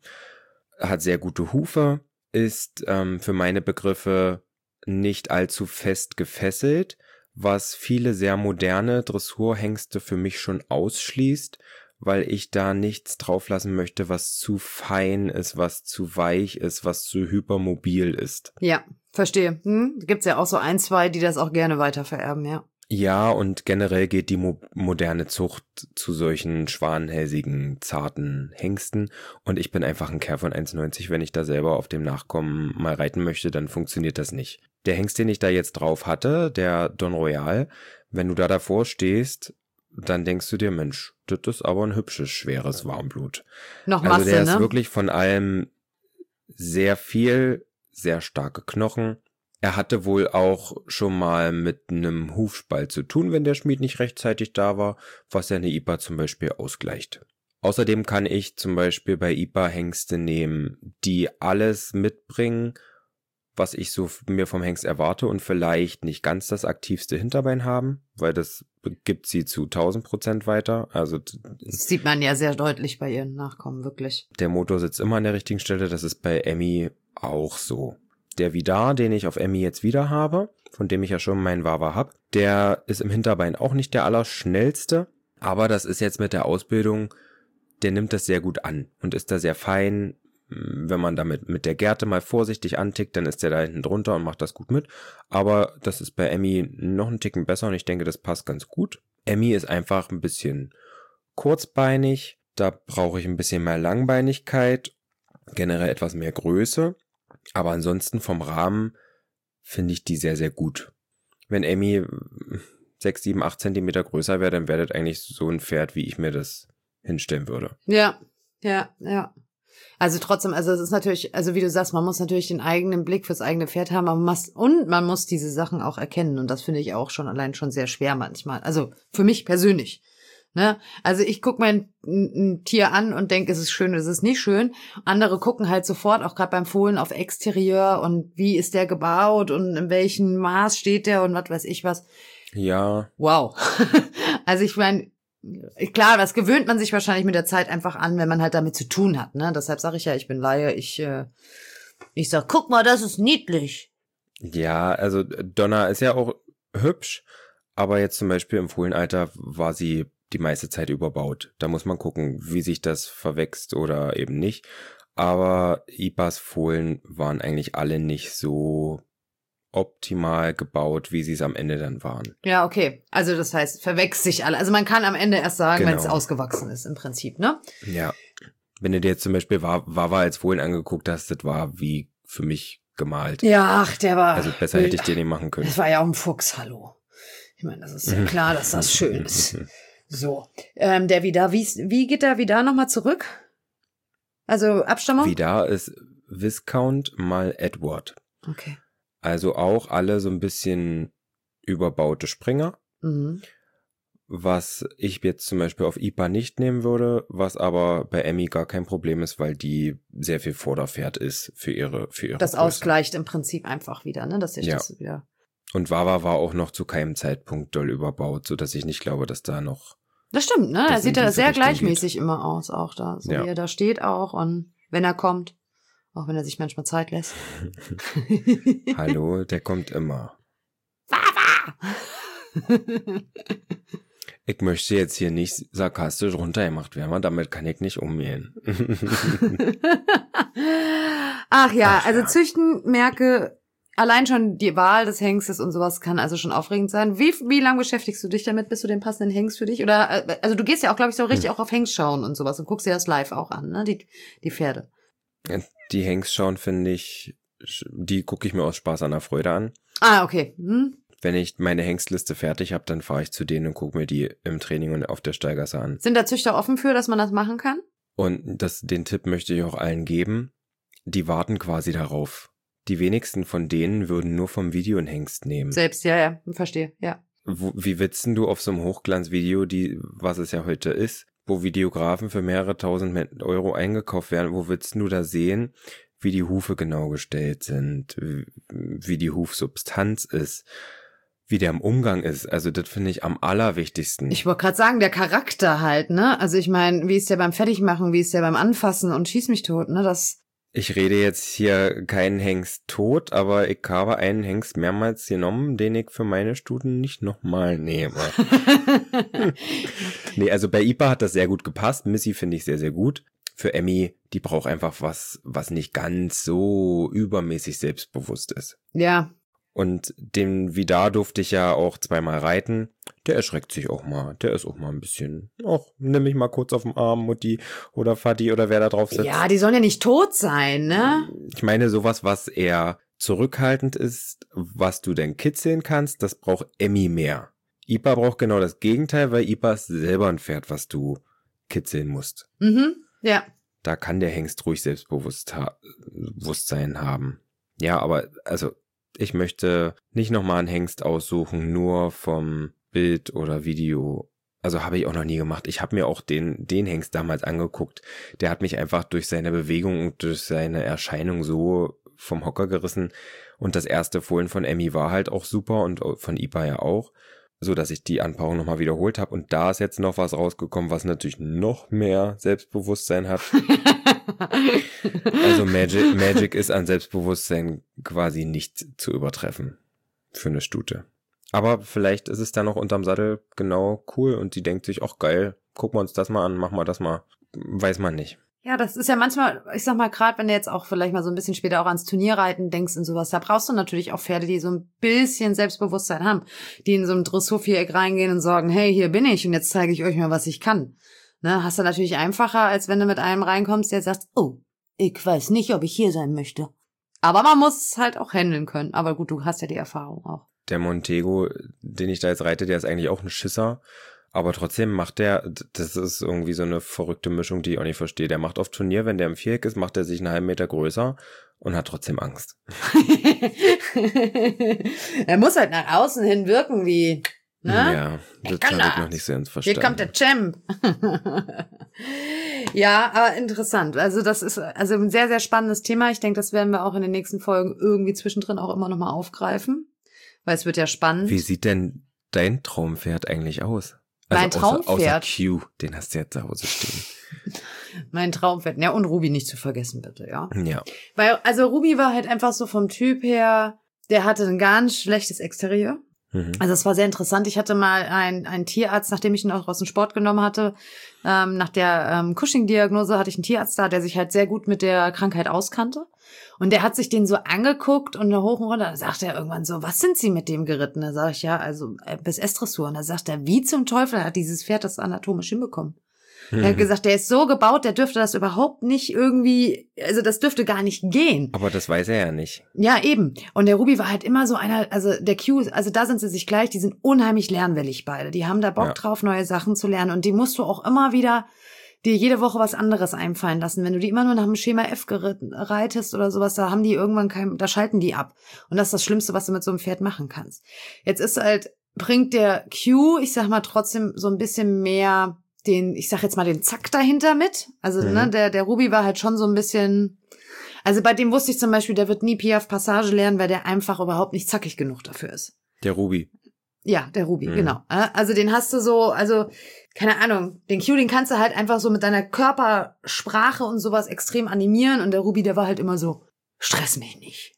S2: Hat sehr gute Hufe, ist ähm, für meine Begriffe nicht allzu fest gefesselt, was viele sehr moderne Dressurhengste für mich schon ausschließt, weil ich da nichts drauflassen möchte, was zu fein ist, was zu weich ist, was zu hypermobil ist.
S1: Ja, verstehe. Hm? Gibt's ja auch so ein, zwei, die das auch gerne weiter vererben, ja.
S2: Ja, und generell geht die mo- moderne Zucht zu solchen schwanenhälsigen, zarten Hengsten. Und ich bin einfach ein Kerl von eins neunzig. Wenn ich da selber auf dem Nachkommen mal reiten möchte, dann funktioniert das nicht. Der Hengst, den ich da jetzt drauf hatte, der Don Royal, wenn du da davor stehst, dann denkst du dir, Mensch, das ist aber ein hübsches, schweres Warmblut.
S1: Noch
S2: Also
S1: Masse,
S2: der
S1: ne?
S2: ist wirklich von allem sehr viel, sehr starke Knochen. Er hatte wohl auch schon mal mit einem Hufspalt zu tun, wenn der Schmied nicht rechtzeitig da war, was ja eine I P A zum Beispiel ausgleicht. Außerdem kann ich zum Beispiel bei I P A Hengste nehmen, die alles mitbringen, was ich so mir vom Hengst erwarte und vielleicht nicht ganz das aktivste Hinterbein haben, weil das gibt sie zu tausend Prozent weiter. Also
S1: das sieht man ja sehr deutlich bei ihren Nachkommen, wirklich.
S2: Der Motor sitzt immer an der richtigen Stelle, das ist bei Emmy auch so. Der Vidar, den ich auf Emmy jetzt wieder habe, von dem ich ja schon meinen Wawa habe, der ist im Hinterbein auch nicht der allerschnellste, aber das ist jetzt mit der Ausbildung, der nimmt das sehr gut an und ist da sehr fein. Wenn man damit mit der Gerte mal vorsichtig antickt, dann ist der da hinten drunter und macht das gut mit. Aber das ist bei Emmy noch einen Ticken besser und ich denke, das passt ganz gut. Emmy ist einfach ein bisschen kurzbeinig, da brauche ich ein bisschen mehr Langbeinigkeit, generell etwas mehr Größe. Aber ansonsten vom Rahmen finde ich die sehr, sehr gut. Wenn Emmy sechs, sieben, acht Zentimeter größer wäre, dann wäre das eigentlich so ein Pferd, wie ich mir das hinstellen würde.
S1: Ja, ja, ja. Also trotzdem, also es ist natürlich, also wie du sagst, man muss natürlich den eigenen Blick fürs eigene Pferd haben, man muss, und man muss diese Sachen auch erkennen. Und das finde ich auch schon allein schon sehr schwer manchmal. Also für mich persönlich. Ne? Also ich gucke mein ein Tier an und denke, es ist schön, es ist nicht schön. Andere gucken halt sofort, auch gerade beim Fohlen, auf Exterieur und wie ist der gebaut und in welchem Maß steht der und was weiß ich was.
S2: Ja.
S1: Wow. Also ich meine, klar, das gewöhnt man sich wahrscheinlich mit der Zeit einfach an, wenn man halt damit zu tun hat. Ne? Deshalb sage ich ja, ich bin Laie. Ich, äh, ich sag, guck mal, das ist niedlich.
S2: Ja, also Donna ist ja auch hübsch, aber jetzt zum Beispiel im Fohlenalter war sie die meiste Zeit überbaut. Da muss man gucken, wie sich das verwächst oder eben nicht. Aber Ipas Fohlen waren eigentlich alle nicht so optimal gebaut, wie sie es am Ende dann waren.
S1: Ja, okay. Also das heißt, verwächst sich alle. Also man kann am Ende erst sagen,
S2: Genau.
S1: wenn es ausgewachsen ist im Prinzip, ne?
S2: Ja. Wenn du dir jetzt zum Beispiel Wawa als Fohlen angeguckt hast, das war wie für mich gemalt.
S1: Ja, ach, der war...
S2: Also besser hätte ich dir nicht machen können.
S1: Das war ja auch ein Fuchs, hallo. Ich meine, das ist ja klar, dass das schön ist. So, ähm, der Vidar, wie, wie geht der Vidar nochmal zurück? Also Abstammung?
S2: Vidar ist Viscount mal Edward.
S1: Okay.
S2: Also auch alle so ein bisschen überbaute Springer.
S1: Mhm.
S2: Was ich jetzt zum Beispiel auf Ipa nicht nehmen würde, was aber bei Emmy gar kein Problem ist, weil die sehr viel Vorderpferd ist für ihre für ihre
S1: Das
S2: Größe.
S1: Ausgleicht im Prinzip einfach wieder, ne? Dass sich
S2: Ja.
S1: das wieder...
S2: Und Wawa war auch noch zu keinem Zeitpunkt doll überbaut, so dass ich nicht glaube, dass da noch...
S1: Das stimmt, ne?
S2: Das
S1: Er sieht
S2: in
S1: ja
S2: diese
S1: sehr
S2: Richtung
S1: gleichmäßig immer aus, auch da. So
S2: Ja.
S1: wie er da steht auch und wenn er kommt. Auch wenn er sich manchmal Zeit lässt.
S2: Hallo, der kommt immer. Ich möchte jetzt hier nicht sarkastisch runtergemacht werden, damit kann ich nicht umgehen.
S1: Ach ja,
S2: Ach
S1: also
S2: ja.
S1: Züchten, Merke, allein schon die Wahl des Hengstes und sowas kann also schon aufregend sein. Wie, wie lange beschäftigst du dich damit, bis du den passenden Hengst für dich? Oder, äh, also du gehst ja auch, glaube ich, so richtig
S2: Hm.
S1: auch auf Hengst schauen und sowas und guckst dir das live auch an, ne? Die, die Pferde.
S2: Die Hengst schauen, finde ich, die gucke ich mir aus Spaß an der Freude an.
S1: Ah, okay. Hm?
S2: Wenn ich meine Hengstliste fertig habe, dann fahre ich zu denen und gucke mir die im Training und auf der Steigasse an.
S1: Sind da Züchter offen für, dass man das machen kann?
S2: Und das, den Tipp möchte ich auch allen geben. Die warten quasi darauf. Die wenigsten von denen würden nur vom Video einen Hengst nehmen.
S1: Selbst, ja, ja, verstehe, ja.
S2: Wo, wie willst denn du auf so einem Hochglanzvideo, die, was es ja heute ist, wo Videografen für mehrere tausend Euro eingekauft werden, wo willst du da sehen, wie die Hufe genau gestellt sind, wie, wie die Hufsubstanz ist, wie der im Umgang ist? Also das finde ich am allerwichtigsten.
S1: Ich wollte gerade sagen, der Charakter halt, ne? Also ich meine, wie ist der beim Fertigmachen, wie ist der beim Anfassen und schieß mich tot, ne? Das...
S2: Ich rede jetzt hier keinen Hengst tot, aber ich habe einen Hengst mehrmals genommen, den ich für meine Studien nicht nochmal nehme. Nee, also bei Ipa hat das sehr gut gepasst. Missy finde ich sehr, sehr gut. Für Emmy, die braucht einfach was, was nicht ganz so übermäßig selbstbewusst ist.
S1: Ja.
S2: Und den Vidar durfte ich ja auch zweimal reiten. Der erschreckt sich auch mal. Der ist auch mal ein bisschen, ach, nimm mich mal kurz auf den Arm, Mutti oder Vati oder wer da drauf sitzt.
S1: Ja, die sollen ja nicht tot sein, ne?
S2: Ich meine, sowas, was eher zurückhaltend ist, was du denn kitzeln kannst, das braucht Emmy mehr. Ipa braucht genau das Gegenteil, weil Ipa ist selber ein Pferd, was du kitzeln musst.
S1: Mhm, ja.
S2: Da kann der Hengst ruhig Selbstbewusstsein haben. Ja, aber also ich möchte nicht nochmal einen Hengst aussuchen, nur vom Bild oder Video. Also habe ich auch noch nie gemacht. Ich habe mir auch den, den Hengst damals angeguckt. Der hat mich einfach durch seine Bewegung und durch seine Erscheinung so vom Hocker gerissen. Und das erste Fohlen von Emmy war halt auch super und von Ipa ja auch, so dass ich die Anpaarung nochmal wiederholt habe. Und da ist jetzt noch was rausgekommen, was natürlich noch mehr Selbstbewusstsein hat. Also Magic, Magic ist an Selbstbewusstsein quasi nicht zu übertreffen für eine Stute. Aber vielleicht ist es dann noch unterm Sattel genau cool und die denkt sich, ach geil, gucken wir uns das mal an, machen wir das mal. Weiß man nicht.
S1: Ja, das ist ja manchmal, ich sag mal, gerade wenn du jetzt auch vielleicht mal so ein bisschen später auch ans Turnierreiten denkst und sowas, da brauchst du natürlich auch Pferde, die so ein bisschen Selbstbewusstsein haben, die in so ein Dressurviereck reingehen und sagen, hey, hier bin ich und jetzt zeige ich euch mal, was ich kann. Ne, hast du natürlich einfacher, als wenn du mit einem reinkommst, der sagt, oh, ich weiß nicht, ob ich hier sein möchte. Aber man muss es halt auch handeln können. Aber gut, du hast ja die Erfahrung auch.
S2: Der Montego, den ich da jetzt reite, der ist eigentlich auch ein Schisser. Aber trotzdem macht der, das ist irgendwie so eine verrückte Mischung, die ich auch nicht verstehe. Der macht auf Turnier, wenn der im Viereck ist, macht er sich einen halben Meter größer und hat trotzdem Angst.
S1: Er muss halt nach außen hin wirken wie, ne?
S2: Ja, das habe ich noch nicht so ins Verstanden.
S1: Hier kommt der Champ. Ja, aber interessant. Also das ist also ein sehr, sehr spannendes Thema. Ich denke, das werden wir auch in den nächsten Folgen irgendwie zwischendrin auch immer nochmal aufgreifen. Weil es wird ja spannend.
S2: Wie sieht denn dein Traumpferd eigentlich aus? Also
S1: mein Traumpferd?
S2: Außer, außer Q, den hast du ja zu Hause stehen.
S1: Mein Traumpferd. Ja, und Ruby nicht zu vergessen, bitte, ja.
S2: Ja.
S1: Weil, also Ruby war halt einfach so vom Typ her, der hatte ein ganz schlechtes Exterieur. Mhm. Also es war sehr interessant. Ich hatte mal einen, einen Tierarzt, nachdem ich ihn auch aus dem Sport genommen hatte, ähm, nach der ähm, Cushing-Diagnose hatte ich einen Tierarzt da, der sich halt sehr gut mit der Krankheit auskannte. Und der hat sich den so angeguckt und hoch und runter, da sagt er irgendwann so, was sind Sie mit dem geritten? Da sage ich, ja, also äh, bis S-Dressur. Und da sagt er, wie zum Teufel hat dieses Pferd das anatomisch hinbekommen? Er hat gesagt, der ist so gebaut, der dürfte das überhaupt nicht irgendwie, also das dürfte gar nicht gehen.
S2: Aber das weiß er ja nicht.
S1: Ja, eben. Und der Ruby war halt immer so einer, also der Q, also da sind sie sich gleich, die sind unheimlich lernwillig beide. Die haben da Bock ja. drauf, neue Sachen zu lernen. Und die musst du auch immer wieder dir jede Woche was anderes einfallen lassen. Wenn du die immer nur nach dem Schema F reitest oder sowas, da haben die irgendwann kein, da schalten die ab. Und das ist das Schlimmste, was du mit so einem Pferd machen kannst. Jetzt ist halt, bringt der Q, ich sag mal trotzdem so ein bisschen mehr den, ich sag jetzt mal den Zack dahinter mit. Also, mhm. ne, der, der Ruby war halt schon so ein bisschen, also bei dem wusste ich zum Beispiel, der wird nie Piaffe Passage lernen, weil der einfach überhaupt nicht zackig genug dafür ist.
S2: Der Ruby.
S1: Ja, der Ruby, mhm. genau. Also den hast du so, also, keine Ahnung, den Q, den kannst du halt einfach so mit deiner Körpersprache und sowas extrem animieren und der Ruby, der war halt immer so, stress mich nicht.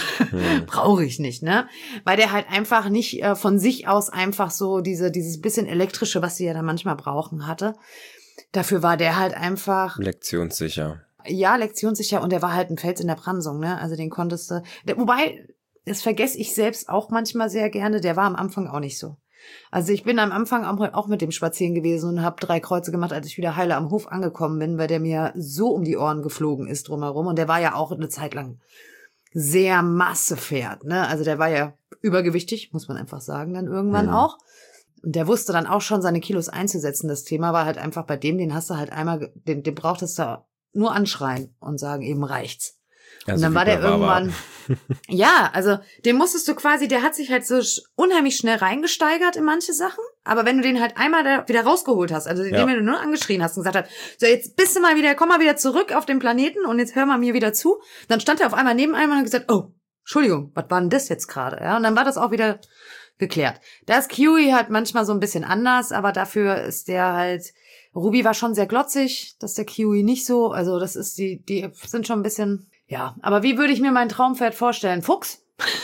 S1: Hm. Brauche ich nicht, ne? Weil der halt einfach nicht äh, von sich aus einfach so diese dieses bisschen elektrische, was sie ja dann manchmal brauchen, hatte. Dafür war der halt einfach
S2: lektionssicher.
S1: Ja, lektionssicher und der war halt ein Fels in der Brandung, ne? Also den konntest du, der, wobei, das vergesse ich selbst auch manchmal sehr gerne, der war am Anfang auch nicht so. Also ich bin am Anfang auch mit dem spazieren gewesen und habe drei Kreuze gemacht, als ich wieder heile am Hof angekommen bin, weil der mir so um die Ohren geflogen ist drumherum und der war ja auch eine Zeit lang sehr Massepferd, ne? Also der war ja übergewichtig, muss man einfach sagen, dann irgendwann ja. auch. Und der wusste dann auch schon, seine Kilos einzusetzen. Das Thema war halt einfach bei dem, den hast du halt einmal, den, den brauchtest du nur anschreien und sagen, eben reicht's. Also und dann war der irgendwann, ja, also den musstest du quasi, der hat sich halt so unheimlich schnell reingesteigert in manche Sachen. Aber wenn du den halt einmal da wieder rausgeholt hast, also ja. den, wenn du nur angeschrien hast und gesagt hast, so jetzt bist du mal wieder, komm mal wieder zurück auf den Planeten und jetzt hör mal mir wieder zu, dann stand er auf einmal neben einem und hat gesagt, oh, Entschuldigung, was war denn das jetzt gerade? Ja, und dann war das auch wieder geklärt. Das Kiwi halt manchmal so ein bisschen anders, aber dafür ist der halt, Ruby war schon sehr glotzig, das ist der Kiwi nicht so, also das ist die, die sind schon ein bisschen, ja, aber wie würde ich mir mein Traumpferd vorstellen? Fuchs?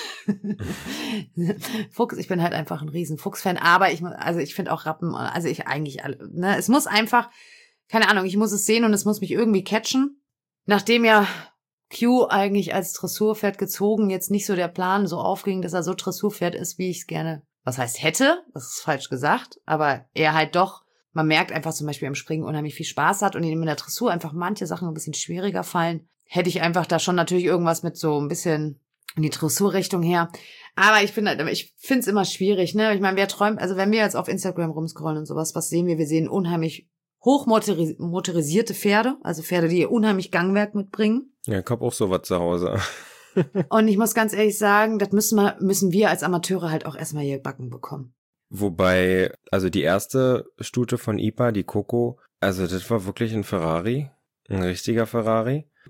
S1: Fuchs, ich bin halt einfach ein riesen Fuchs-Fan, aber ich, also ich finde auch Rappen, also ich eigentlich alle, ne, es muss einfach, keine Ahnung, ich muss es sehen und es muss mich irgendwie catchen. Nachdem ja Q eigentlich als Dressurpferd gezogen jetzt nicht so der Plan so aufging, dass er so Dressurpferd ist, wie ich es gerne, was heißt hätte, das ist falsch gesagt, aber er halt doch, man merkt einfach zum Beispiel im Springen unheimlich viel Spaß hat und ihm in der Dressur einfach manche Sachen ein bisschen schwieriger fallen. Hätte ich einfach da schon natürlich irgendwas mit so ein bisschen in die Dressurrichtung her. Aber ich finde, ich finde es immer schwierig, ne? Ich meine, wer träumt, also wenn wir jetzt auf Instagram rumscrollen und sowas, was sehen wir? Wir sehen unheimlich hochmotorisierte Pferde, also Pferde, die unheimlich Gangwerk mitbringen.
S2: Ja, ich hab auch sowas zu Hause.
S1: Und ich muss ganz ehrlich sagen, das müssen wir, müssen wir als Amateure halt auch erstmal hier backen bekommen.
S2: Wobei, also die erste Stute von Ipa, die Coco, also das war wirklich ein Ferrari, ein richtiger Ferrari.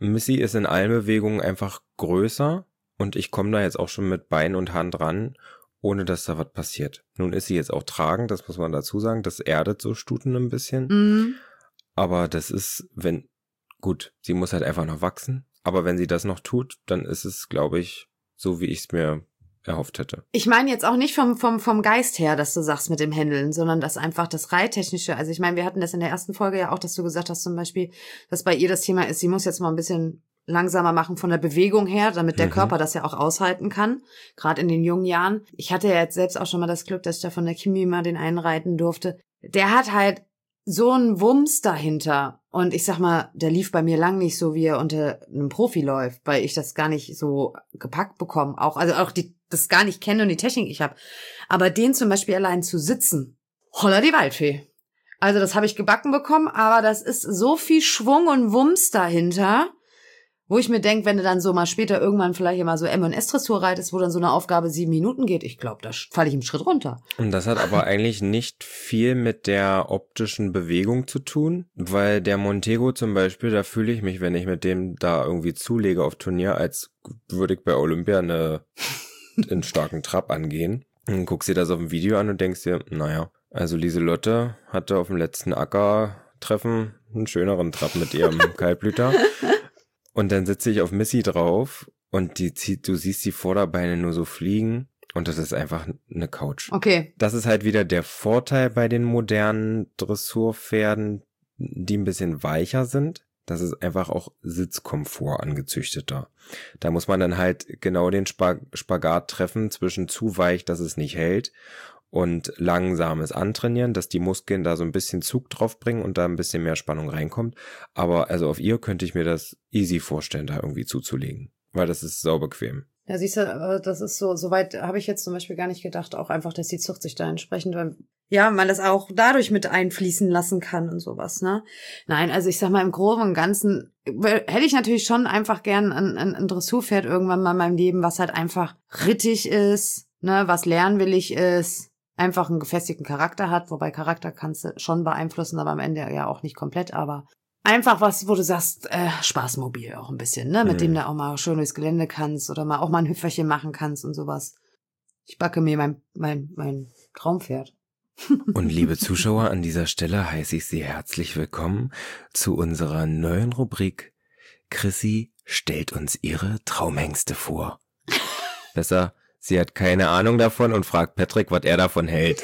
S2: Missy ist in allen Bewegungen einfach größer und ich komme da jetzt auch schon mit Bein und Hand ran, ohne dass da was passiert. Nun ist sie jetzt auch tragend, das muss man dazu sagen, das erdet so Stuten ein bisschen.
S1: Mhm.
S2: Aber das ist, wenn, gut, sie muss halt einfach noch wachsen, aber wenn sie das noch tut, dann ist es, glaube ich, so wie ich es mir erhofft hätte.
S1: Ich meine jetzt auch nicht vom, vom, vom Geist her, dass du sagst mit dem Händeln, sondern dass einfach das Reittechnische, also ich meine, wir hatten das in der ersten Folge ja auch, dass du gesagt hast zum Beispiel, dass bei ihr das Thema ist, sie muss jetzt mal ein bisschen langsamer machen von der Bewegung her, damit der mhm. Körper das ja auch aushalten kann, gerade in den jungen Jahren. Ich hatte ja jetzt selbst auch schon mal das Glück, dass ich da von der Kimi mal den einen reiten durfte. Der hat halt so einen Wumms dahinter. Und ich sag mal, der lief bei mir lang nicht so, wie er unter einem Profi läuft, weil ich das gar nicht so gepackt bekomme. Auch, also auch die, das gar nicht kenne und die Technik ich habe. Aber den zum Beispiel allein zu sitzen, holla die Waldfee. Also das habe ich gebacken bekommen, aber das ist so viel Schwung und Wumms dahinter, wo ich mir denke, wenn du dann so mal später irgendwann vielleicht mal so M und S-Dressur reitest, wo dann so eine Aufgabe sieben Minuten geht, ich glaube, da falle ich im Schritt runter.
S2: Und das hat aber eigentlich nicht viel mit der optischen Bewegung zu tun, weil der Montego zum Beispiel, da fühle ich mich, wenn ich mit dem da irgendwie zulege auf Turnier, als würde ich bei Olympia eine, einen starken Trab angehen. Und guckst dir das auf dem Video an und denkst dir, naja, also Lieselotte hatte auf dem letzten Ackertreffen einen schöneren Trab mit ihrem Kaltblüter. Und dann sitze ich auf Missy drauf und die zieht, du siehst die Vorderbeine nur so fliegen und das ist einfach eine Couch.
S1: Okay.
S2: Das ist halt wieder der Vorteil bei den modernen Dressurpferden, die ein bisschen weicher sind. Das ist einfach auch Sitzkomfort angezüchteter. Da muss man dann halt genau den Spag- Spagat treffen zwischen zu weich, dass es nicht hält, und langsames Antrainieren, dass die Muskeln da so ein bisschen Zug drauf bringen und da ein bisschen mehr Spannung reinkommt. Aber also auf ihr könnte ich mir das easy vorstellen, da irgendwie zuzulegen, weil das ist saubequem.
S1: Ja, siehst du, das ist so, soweit habe ich jetzt zum Beispiel gar nicht gedacht, auch einfach, dass die Zucht sich da entsprechend, weil, ja, man das auch dadurch mit einfließen lassen kann und sowas, ne? Nein, also ich sag mal, im Groben und Ganzen hätte ich natürlich schon einfach gern ein, ein, ein Dressurpferd irgendwann mal in meinem Leben, was halt einfach rittig ist, ne, was lernwillig ist, einfach einen gefestigten Charakter hat, wobei Charakter kannst du schon beeinflussen, aber am Ende ja auch nicht komplett, aber einfach was, wo du sagst, äh, Spaßmobil auch ein bisschen, ne, mit mhm. dem du auch mal schön durchs Gelände kannst oder mal auch mal ein Hüpferchen machen kannst und sowas. Ich backe mir mein, mein, mein Traumpferd.
S2: Und liebe Zuschauer, an dieser Stelle heiße ich Sie herzlich willkommen zu unserer neuen Rubrik Chrissy stellt uns ihre Traumhengste vor. Besser, sie hat keine Ahnung davon und fragt Patrick, was er davon hält.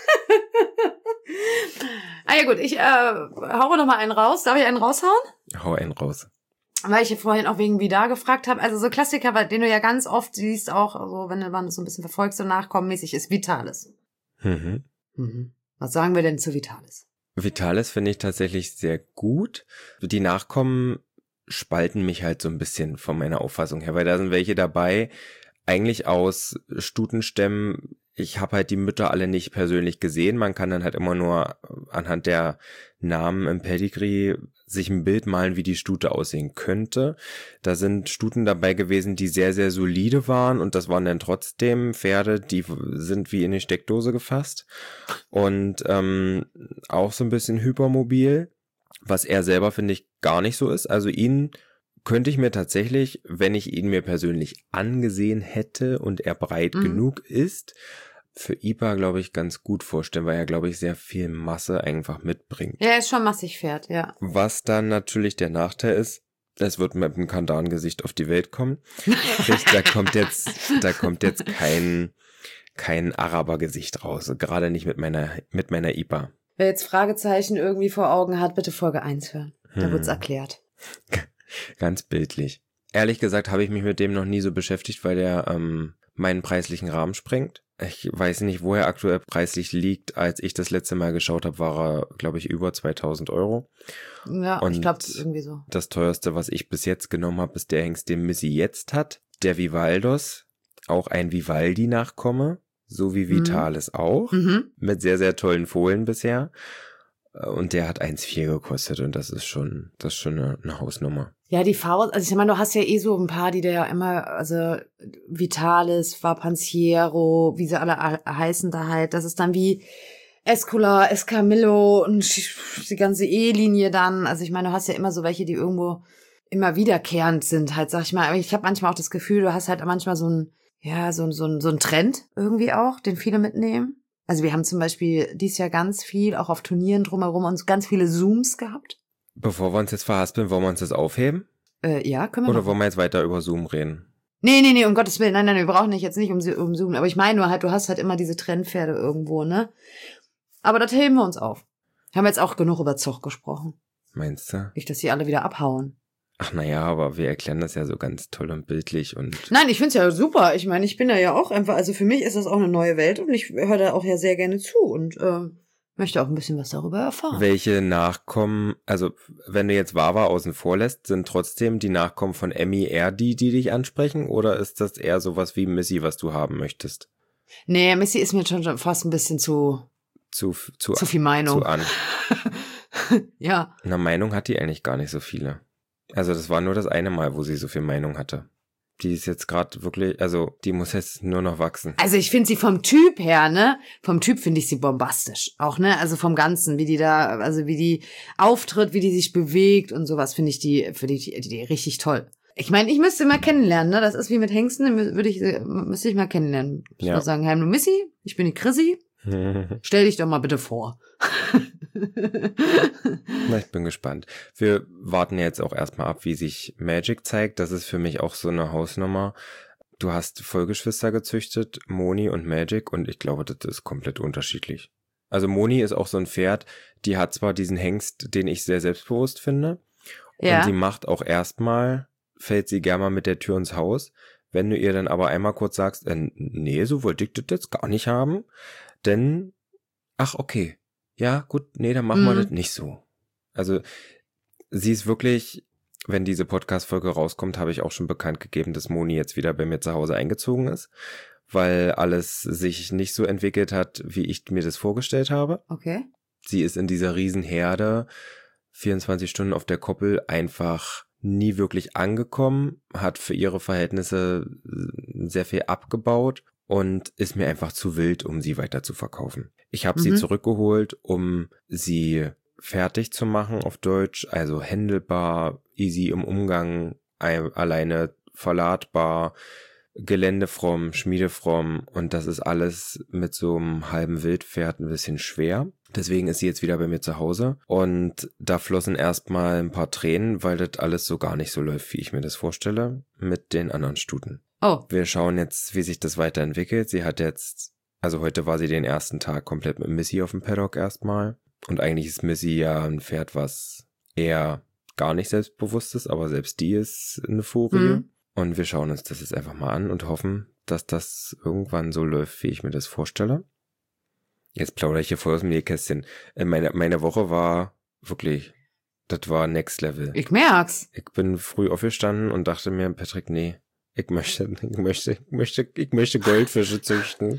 S1: Ah ja gut, ich äh, haue noch mal einen raus. Darf ich einen raushauen?
S2: Hau einen raus.
S1: Weil ich vorhin auch wegen Vidar gefragt habe. Also so Klassiker, den du ja ganz oft siehst, auch also wenn du man das so ein bisschen verfolgst, so nachkommenmäßig, ist Vitalis.
S2: Mhm.
S1: Mhm. Was sagen wir denn zu Vitalis?
S2: Vitalis finde ich tatsächlich sehr gut. Die Nachkommen spalten mich halt so ein bisschen von meiner Auffassung her, weil da sind welche dabei, eigentlich aus Stutenstämmen. Ich habe halt die Mütter alle nicht persönlich gesehen. Man kann dann halt immer nur anhand der Namen im Pedigree sich ein Bild malen, wie die Stute aussehen könnte. Da sind Stuten dabei gewesen, die sehr, sehr solide waren und das waren dann trotzdem Pferde, die sind wie in eine Steckdose gefasst und ähm, auch so ein bisschen hypermobil, was er selber, finde ich, gar nicht so ist. Also ihn könnte ich mir tatsächlich, wenn ich ihn mir persönlich angesehen hätte und er breit mhm. genug ist, für Ipa, glaube ich, ganz gut vorstellen, weil er, glaube ich, sehr viel Masse einfach mitbringt.
S1: Ja, er ist schon massig Pferd, ja.
S2: Was dann natürlich der Nachteil ist, es wird mit einem Kandaren-Gesicht auf die Welt kommen. Sprich, da kommt jetzt, da kommt jetzt kein, kein Araber-Gesicht raus. Gerade nicht mit meiner, mit meiner Ipa.
S1: Wer jetzt Fragezeichen irgendwie vor Augen hat, bitte Folge eins hören. Da hm. wird's erklärt.
S2: Ganz bildlich. Ehrlich gesagt habe ich mich mit dem noch nie so beschäftigt, weil der ähm, meinen preislichen Rahmen sprengt. Ich weiß nicht, wo er aktuell preislich liegt. Als ich das letzte Mal geschaut habe, war er, glaube ich, über zweitausend Euro.
S1: Ja, und ich glaube irgendwie so.
S2: Das teuerste, was ich bis jetzt genommen habe, ist der Hengst, den Missy jetzt hat. Der Vivaldos, auch ein Vivaldi-Nachkomme, so wie Vitalis mhm. auch, mhm. mit sehr, sehr tollen Fohlen bisher. Und der hat eins Komma vier gekostet und das ist schon, das ist schon eine, eine Hausnummer.
S1: Ja, die Faust, also ich meine, du hast ja eh so ein paar, die da ja immer, also Vitalis, Vapanciero, wie sie alle heißen da halt, das ist dann wie Escola, Escamillo und die ganze E-Linie dann, also ich meine, du hast ja immer so welche, die irgendwo immer wiederkehrend sind halt, sag ich mal. Aber ich habe manchmal auch das Gefühl, du hast halt manchmal so ein, ja, so, so, ein, so ein Trend irgendwie auch, den viele mitnehmen. Also wir haben zum Beispiel dieses Jahr ganz viel, auch auf Turnieren drumherum, uns ganz viele Zooms gehabt.
S2: Bevor wir uns jetzt verhaspeln, wollen wir uns das aufheben?
S1: Äh, ja, können wir
S2: Oder
S1: machen.
S2: wollen wir jetzt weiter über Zoom reden?
S1: Nee, nee, nee, um Gottes Willen. Nein, nein, wir brauchen nicht jetzt nicht um, um Zoom. Aber ich meine nur halt, du hast halt immer diese Trendpferde irgendwo, ne? Aber das heben wir uns auf. Haben wir jetzt auch genug über Zoch gesprochen.
S2: Meinst du?
S1: Nicht, dass die alle wieder abhauen.
S2: Ach naja, aber wir erklären das ja so ganz toll und bildlich und...
S1: Nein, ich find's ja super. Ich meine, ich bin da ja auch einfach, also für mich ist das auch eine neue Welt und ich höre da auch ja sehr gerne zu und äh, möchte auch ein bisschen was darüber erfahren.
S2: Welche Nachkommen, also wenn du jetzt Wawa außen vor lässt, sind trotzdem die Nachkommen von Emmy eher die, die dich ansprechen? Oder ist das eher sowas wie Missy, was du haben möchtest?
S1: Nee, Missy ist mir schon fast ein bisschen zu...
S2: Zu, zu,
S1: zu viel Meinung.
S2: Zu an.
S1: Ja.
S2: Na, Meinung hat die eigentlich gar nicht so viele. Also das war nur das eine Mal, wo sie so viel Meinung hatte. Die ist jetzt gerade wirklich, also die muss jetzt nur noch wachsen.
S1: Also ich finde sie vom Typ her, ne, vom Typ finde ich sie bombastisch. Auch, ne, also vom Ganzen, wie die da, also wie die auftritt, wie die sich bewegt und sowas, finde ich die, finde ich die, die richtig toll. Ich meine, ich müsste mal kennenlernen, ne, das ist wie mit Hengsten, würde ich, müsste ich mal kennenlernen. Ich
S2: Ja.
S1: würde sagen, heim du Missy, ich bin die Chrissy. Stell dich doch mal bitte vor.
S2: Na, ich bin gespannt. Wir warten jetzt auch erstmal ab, wie sich Magic zeigt. Das ist für mich auch so eine Hausnummer. Du hast Vollgeschwister gezüchtet, Moni und Magic, und ich glaube, das ist komplett unterschiedlich. Also Moni ist auch so ein Pferd, die hat zwar diesen Hengst, den ich sehr selbstbewusst finde,
S1: Ja.
S2: und die macht auch erstmal, fällt sie gerne mal mit der Tür ins Haus. Wenn du ihr dann aber einmal kurz sagst, äh, nee, so wollte ich das jetzt gar nicht haben, denn, ach, okay, ja, gut, nee, dann machen wir
S1: Mhm.
S2: das nicht so. Also, sie ist wirklich, wenn diese Podcast-Folge rauskommt, habe ich auch schon bekannt gegeben, dass Moni jetzt wieder bei mir zu Hause eingezogen ist, weil alles sich nicht so entwickelt hat, wie ich mir das vorgestellt habe.
S1: Okay.
S2: Sie ist in dieser Riesenherde, vierundzwanzig Stunden auf der Koppel, einfach nie wirklich angekommen, hat für ihre Verhältnisse sehr viel abgebaut und ist mir einfach zu wild, um sie weiter zu verkaufen. Ich habe
S1: Mhm.
S2: sie zurückgeholt, um sie fertig zu machen auf Deutsch, also händelbar, easy im Umgang, ein- alleine verladbar, geländefromm, schmiedefromm, und das ist alles mit so einem halben Wildpferd ein bisschen schwer. Deswegen ist sie jetzt wieder bei mir zu Hause und da flossen erstmal ein paar Tränen, weil das alles so gar nicht so läuft, wie ich mir das vorstelle, mit den anderen Stuten.
S1: Oh.
S2: Wir schauen jetzt, wie sich das weiterentwickelt. Sie hat jetzt, also heute war sie den ersten Tag komplett mit Missy auf dem Paddock erstmal. Und eigentlich ist Missy ja ein Pferd, was eher gar nicht selbstbewusst ist, aber selbst die ist eine Furie.
S1: Mhm.
S2: Und wir schauen uns das jetzt einfach mal an und hoffen, dass das irgendwann so läuft, wie ich mir das vorstelle. Jetzt plaudere ich hier voll aus dem Nähkästchen. Äh, Meine, meine Woche war wirklich, das war Next Level.
S1: Ich merk's.
S2: Ich bin früh aufgestanden und dachte mir, Patrick, nee, ich möchte, ich möchte, ich möchte, ich möchte Goldfische züchten.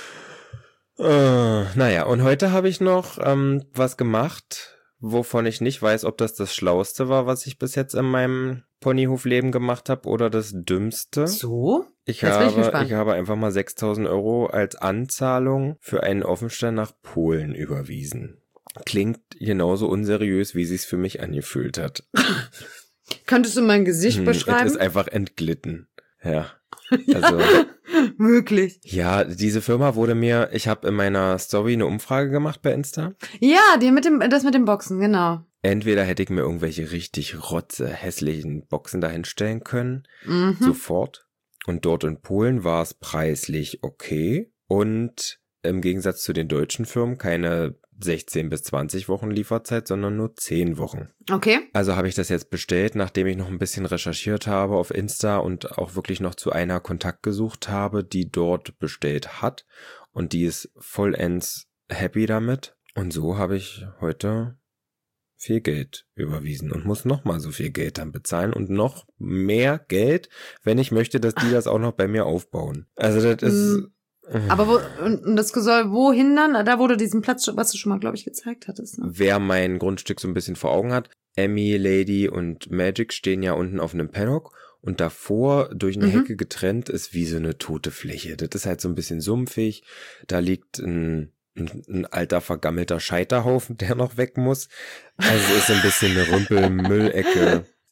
S2: Äh, naja, und heute habe ich noch ähm, was gemacht, wovon ich nicht weiß, ob das das Schlauste war, was ich bis jetzt in meinem Ponyhofleben gemacht habe, oder das Dümmste.
S1: So?
S2: Ich
S1: Jetzt bin ich
S2: habe,
S1: gespannt.
S2: ich habe einfach mal sechstausend Euro als Anzahlung für einen Offenstall nach Polen überwiesen. Klingt genauso unseriös, wie sich's für mich angefühlt hat.
S1: Könntest du mein Gesicht
S2: Hm,
S1: beschreiben?
S2: Es ist einfach entglitten. Ja. Also,
S1: Wirklich.
S2: ja, diese Firma wurde mir, ich habe in meiner Story eine Umfrage gemacht bei Insta.
S1: Ja, die mit dem, das mit dem Boxen, genau.
S2: Entweder hätte ich mir irgendwelche richtig rotze, hässlichen Boxen dahinstellen können,
S1: Mhm.
S2: sofort. Und dort in Polen war es preislich okay. Und im Gegensatz zu den deutschen Firmen keine sechzehn bis zwanzig Wochen Lieferzeit, sondern nur zehn Wochen.
S1: Okay.
S2: Also habe ich das jetzt bestellt, nachdem ich noch ein bisschen recherchiert habe auf Insta und auch wirklich noch zu einer Kontakt gesucht habe, die dort bestellt hat. Und die ist vollends happy damit. Und so habe ich heute viel Geld überwiesen und muss nochmal so viel Geld dann bezahlen und noch mehr Geld, wenn ich möchte, dass die das auch noch bei mir aufbauen. Also das ist...
S1: Aber wo, und und das soll wohin dann? Da wurde diesen Platz, was du schon mal, glaube ich, gezeigt hattest. Ne?
S2: Wer mein Grundstück so ein bisschen vor Augen hat, Emmy, Lady und Magic stehen ja unten auf einem Paddock und davor durch eine
S1: Mhm.
S2: Hecke getrennt ist wie so eine tote Fläche. Das ist halt so ein bisschen sumpfig. Da liegt ein, ein, ein alter, vergammelter Scheiterhaufen, der noch weg muss. Also es ist so ein bisschen eine Rümpel-Müllecke.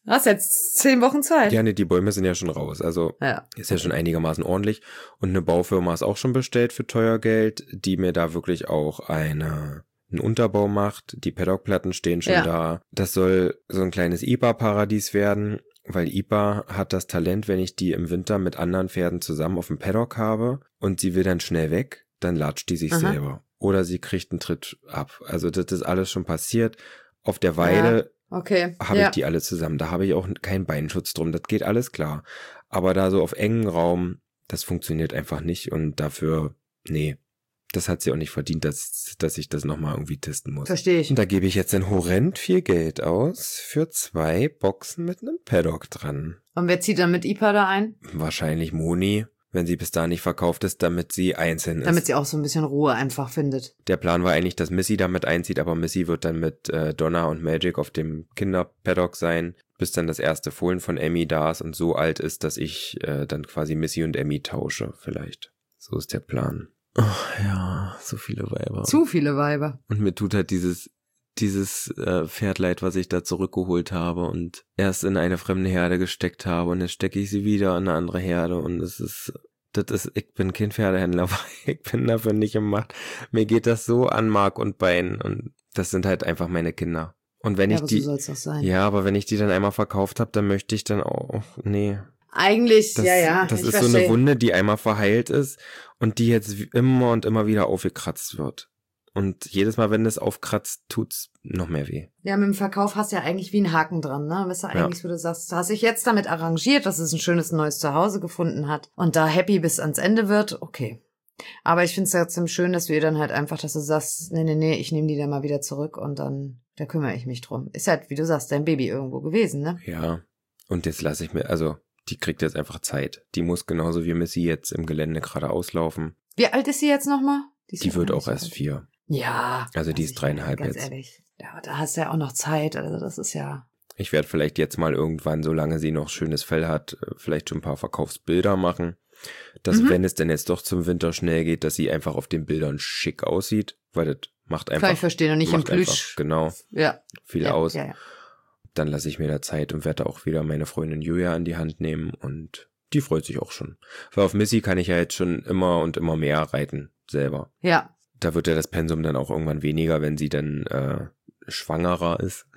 S1: Du hast jetzt zehn Wochen Zeit.
S2: Ja, nee, die Bäume sind ja schon raus. Also
S1: Ja.
S2: ist ja schon einigermaßen ordentlich. Und eine Baufirma ist auch schon bestellt für teuer Geld, die mir da wirklich auch eine, einen Unterbau macht. Die Paddockplatten stehen schon
S1: Ja.
S2: da. Das soll so ein kleines I P A-Paradies werden, weil I P A hat das Talent, wenn ich die im Winter mit anderen Pferden zusammen auf dem Paddock habe und sie will dann schnell weg, dann latscht die sich
S1: Aha.
S2: selber. Oder sie kriegt einen Tritt ab. Also das ist alles schon passiert. Auf der Weide
S1: Okay.
S2: habe
S1: ja.
S2: ich die alle zusammen. Da habe ich auch keinen Beinschutz drum. Das geht alles klar. Aber da so auf engen Raum, das funktioniert einfach nicht. Und dafür, nee, das hat sie auch nicht verdient, dass, dass ich das nochmal irgendwie testen muss.
S1: Verstehe ich.
S2: Und da gebe ich jetzt dann horrend viel Geld aus für zwei Boxen mit einem Paddock dran.
S1: Und wer zieht dann mit I P A da ein?
S2: Wahrscheinlich Moni, wenn sie bis da nicht verkauft ist, damit sie einzeln ist.
S1: Damit sie auch so ein bisschen Ruhe einfach findet.
S2: Der Plan war eigentlich, dass Missy damit einzieht, aber Missy wird dann mit äh, Donna und Magic auf dem Kinderpaddock sein, bis dann das erste Fohlen von Emmy da ist und so alt ist, dass ich äh, dann quasi Missy und Emmy tausche, vielleicht. So ist der Plan. Oh ja, so viele Weiber.
S1: Zu viele Weiber.
S2: Und mir tut halt dieses dieses äh, Pferd leid, was ich da zurückgeholt habe und erst in eine fremde Herde gesteckt habe und jetzt stecke ich sie wieder in eine andere Herde und es ist, das ist, ich bin kein Pferdehändler, ich bin dafür nicht gemacht. Mir geht das so an Mark und Bein und das sind halt einfach meine Kinder. Und wenn
S1: Ja,
S2: ich
S1: aber
S2: die,
S1: so soll's doch sein.
S2: ja, aber wenn ich die dann einmal verkauft habe, dann möchte ich dann auch, nee.
S1: Eigentlich,
S2: Das,
S1: ja, ja.
S2: das
S1: ich
S2: ist so
S1: verstehe.
S2: eine Wunde, die einmal verheilt ist und die jetzt immer und immer wieder aufgekratzt wird. Und jedes Mal, wenn es aufkratzt, tut's noch mehr weh.
S1: Ja, mit dem Verkauf hast du ja eigentlich wie einen Haken dran, ne? Weißt du eigentlich, wo du sagst, du hast dich jetzt damit arrangiert, dass es ein schönes neues Zuhause gefunden hat und da happy bis ans Ende wird, okay. Aber ich finde es trotzdem schön, dass du ihr dann halt einfach, dass du sagst, nee, nee, nee, ich nehme die dann mal wieder zurück und dann, da kümmere ich mich drum. Ist halt, wie du sagst, dein Baby irgendwo gewesen, ne?
S2: Ja, und jetzt lasse ich mir, also die kriegt jetzt einfach Zeit. Die muss genauso wie Missy jetzt im Gelände gerade auslaufen.
S1: Wie alt ist sie jetzt nochmal?
S2: Die,
S1: ist
S2: die
S1: noch
S2: wird
S1: gar
S2: auch
S1: nicht so
S2: erst
S1: alt.
S2: vier.
S1: Ja.
S2: Also die ist
S1: ich
S2: dreieinhalb
S1: ganz
S2: jetzt.
S1: Ehrlich. Ja, da hast du ja auch noch Zeit, also das ist ja...
S2: Ich werde vielleicht jetzt mal irgendwann, solange sie noch schönes Fell hat, vielleicht schon ein paar Verkaufsbilder machen. Dass,
S1: Mhm.
S2: wenn es denn jetzt doch zum Winter schnell geht, dass sie einfach auf den Bildern schick aussieht, weil das macht einfach,
S1: Kann ich verstehen, und nicht im
S2: macht einfach,
S1: Plüsch.
S2: genau,
S1: Ja.
S2: viel
S1: ja,
S2: aus.
S1: Ja, ja.
S2: Dann lasse ich mir da Zeit und werde auch wieder meine Freundin Julia an die Hand nehmen und die freut sich auch schon. Weil auf Missy kann ich ja jetzt schon immer und immer mehr reiten, selber.
S1: Ja.
S2: Da wird ja das Pensum dann auch irgendwann weniger, wenn sie dann äh, schwangerer ist.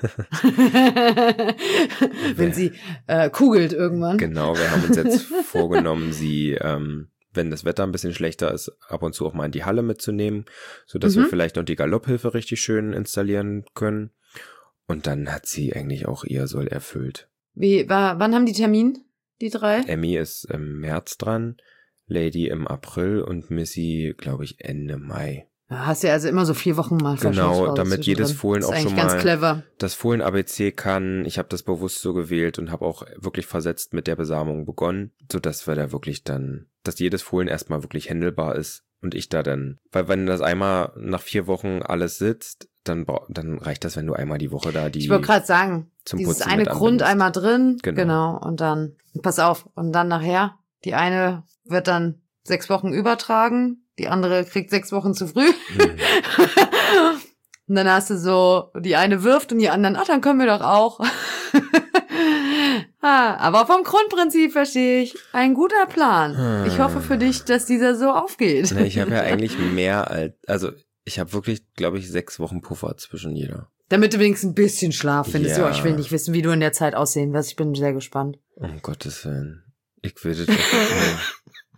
S1: Wenn sie äh, kugelt irgendwann.
S2: Genau, wir haben uns jetzt vorgenommen, sie, ähm, wenn das Wetter ein bisschen schlechter ist, ab und zu auch mal in die Halle mitzunehmen, sodass
S1: Mhm.
S2: wir vielleicht noch die Galopphilfe richtig schön installieren können. Und dann hat sie eigentlich auch ihr Soll erfüllt.
S1: Wie, war, wann haben die Termin, die drei?
S2: Emmy ist im März dran, Lady im April und Missy, glaube ich, Ende Mai.
S1: Da hast du ja also immer so vier Wochen mal
S2: Genau,
S1: Verschnaufpause
S2: damit jedes
S1: zwischendrin.
S2: Fohlen
S1: Das
S2: auch
S1: ist
S2: schon
S1: eigentlich ganz
S2: mal
S1: clever.
S2: das Fohlen-A B C kann. Ich habe das bewusst so gewählt und habe auch wirklich versetzt mit der Besamung begonnen, sodass wir da wirklich dann, dass jedes Fohlen erstmal wirklich händelbar ist und ich da dann, weil wenn das einmal nach vier Wochen alles sitzt, dann, bra- dann reicht das, wenn du einmal die Woche da die...
S1: Ich wollte gerade sagen,
S2: zum
S1: dieses
S2: Putzen
S1: eine
S2: mit
S1: Grund
S2: anbindest.
S1: einmal drin,
S2: Genau.
S1: genau. Und dann, pass auf, und dann nachher, die eine wird dann sechs Wochen übertragen, die andere kriegt sechs Wochen zu früh.
S2: Hm.
S1: Und dann hast du so, die eine wirft und die anderen, ach, dann können wir doch auch. ah, aber vom Grundprinzip verstehe ich, ein guter Plan. Ich hoffe für dich, dass dieser so aufgeht.
S2: Na, ich habe ja eigentlich mehr als, also ich habe wirklich, glaube ich, sechs Wochen Puffer zwischen jeder.
S1: Damit du wenigstens ein bisschen Schlaf findest.
S2: Ja.
S1: Ja. Ich will nicht wissen, wie du in der Zeit aussehen wirst. Ich bin sehr gespannt.
S2: Um Gottes Willen. Ich will das nicht.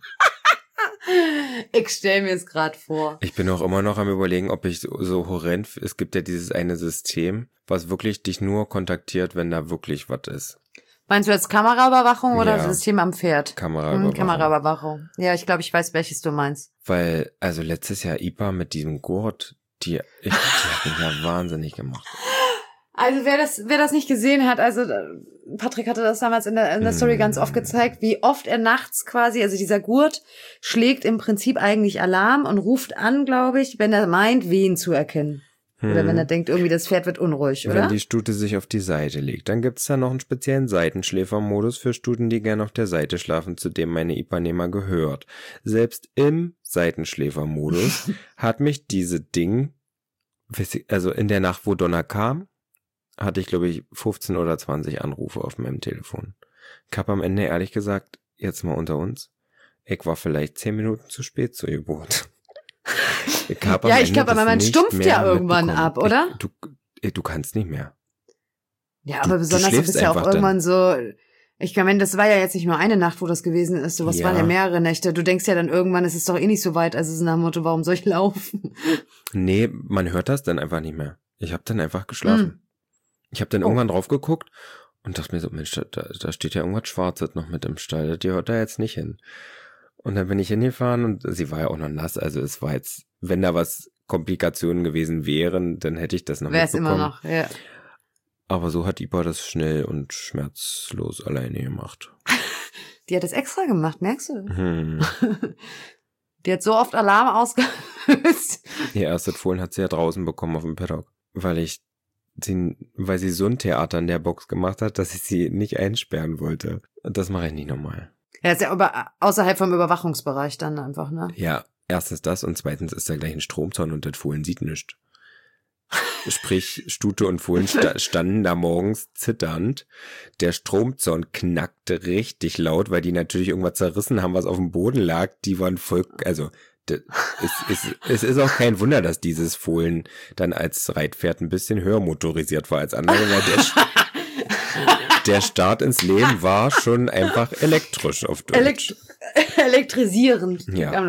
S1: Ich stell mir es gerade vor.
S2: Ich bin auch immer noch am Überlegen, ob ich so, so horrend, es gibt ja dieses eine System, was wirklich dich nur kontaktiert, wenn da wirklich was ist.
S1: Meinst du jetzt Kameraüberwachung oder
S2: Ja.
S1: System am Pferd?
S2: Kameraüberwachung.
S1: Hm, Kameraüberwachung. Ja, ich glaube, ich weiß, welches du meinst.
S2: Weil, also letztes Jahr I P A mit diesem Gurt, die, ich, die hat mich ja wahnsinnig gemacht.
S1: Also wer das, wer das nicht gesehen hat, also äh, Patrick hatte das damals in der, in der Story
S2: Mm.
S1: ganz oft gezeigt, wie oft er nachts quasi, also dieser Gurt schlägt im Prinzip eigentlich Alarm und ruft an, glaube ich, wenn er meint, Wehen zu erkennen. Oder
S2: Hm.
S1: wenn er denkt, irgendwie das Pferd wird unruhig, oder?
S2: Wenn die Stute sich auf die Seite legt, dann gibt's da noch einen speziellen Seitenschläfermodus für Stuten, die gern auf der Seite schlafen, zu dem meine Ipanema gehört. Selbst im Seitenschläfermodus hat mich diese Ding, also in der Nacht, wo Donner kam, hatte ich, glaube ich, fünfzehn oder zwanzig Anrufe auf meinem Telefon. Ich habe am Ende ehrlich gesagt, jetzt mal unter uns, ich war vielleicht zehn Minuten zu spät zur Geburt. Ich
S1: ja, ich glaube, aber man stumpft ja irgendwann ab, oder?
S2: Ich, du, du kannst nicht mehr.
S1: Ja, aber
S2: du,
S1: besonders
S2: du
S1: du bist ja auch irgendwann dann. so, ich meine, das war ja jetzt nicht nur eine Nacht, wo das gewesen ist, sowas ja. waren ja mehrere Nächte. Du denkst ja dann irgendwann, es ist doch eh nicht so weit, also es ist nach dem Motto, warum soll ich laufen?
S2: Nee, man hört das dann einfach nicht mehr. Ich habe dann einfach geschlafen. Hm. Ich habe dann oh. irgendwann drauf geguckt und dachte mir so, Mensch, da, da steht ja irgendwas Schwarzes noch mit im Stall, die hört da jetzt nicht hin. Und dann bin ich hingefahren und sie war ja auch noch nass, also es war jetzt, wenn da was Komplikationen gewesen wären, dann hätte ich das noch
S1: Wär's
S2: mitbekommen.
S1: Immer noch, ja.
S2: Aber so hat Iba das schnell und schmerzlos alleine gemacht.
S1: Die hat das extra gemacht, merkst du?
S2: Hm.
S1: Die hat so oft Alarm ausgelöst.
S2: Ihr erstes Fohlen hat sie ja draußen bekommen auf dem Paddock, weil ich sie, weil sie so ein Theater in der Box gemacht hat, dass ich sie nicht einsperren wollte. Und das mache ich nicht nochmal.
S1: Ja, ist ja über, außerhalb vom Überwachungsbereich dann einfach, ne?
S2: Ja, erstens das und zweitens ist da gleich ein Stromzaun und das Fohlen sieht nichts. Sprich, Stute und Fohlen sta- standen da morgens zitternd. Der Stromzaun knackte richtig laut, weil die natürlich irgendwas zerrissen haben, was auf dem Boden lag. Die waren voll, also es ist, es ist auch kein Wunder, dass dieses Fohlen dann als Reitpferd ein bisschen höher motorisiert war als andere, weil der, der Start ins Leben war schon einfach elektrisch auf Deutsch.
S1: Elekt- elektrisierend.
S2: Ja.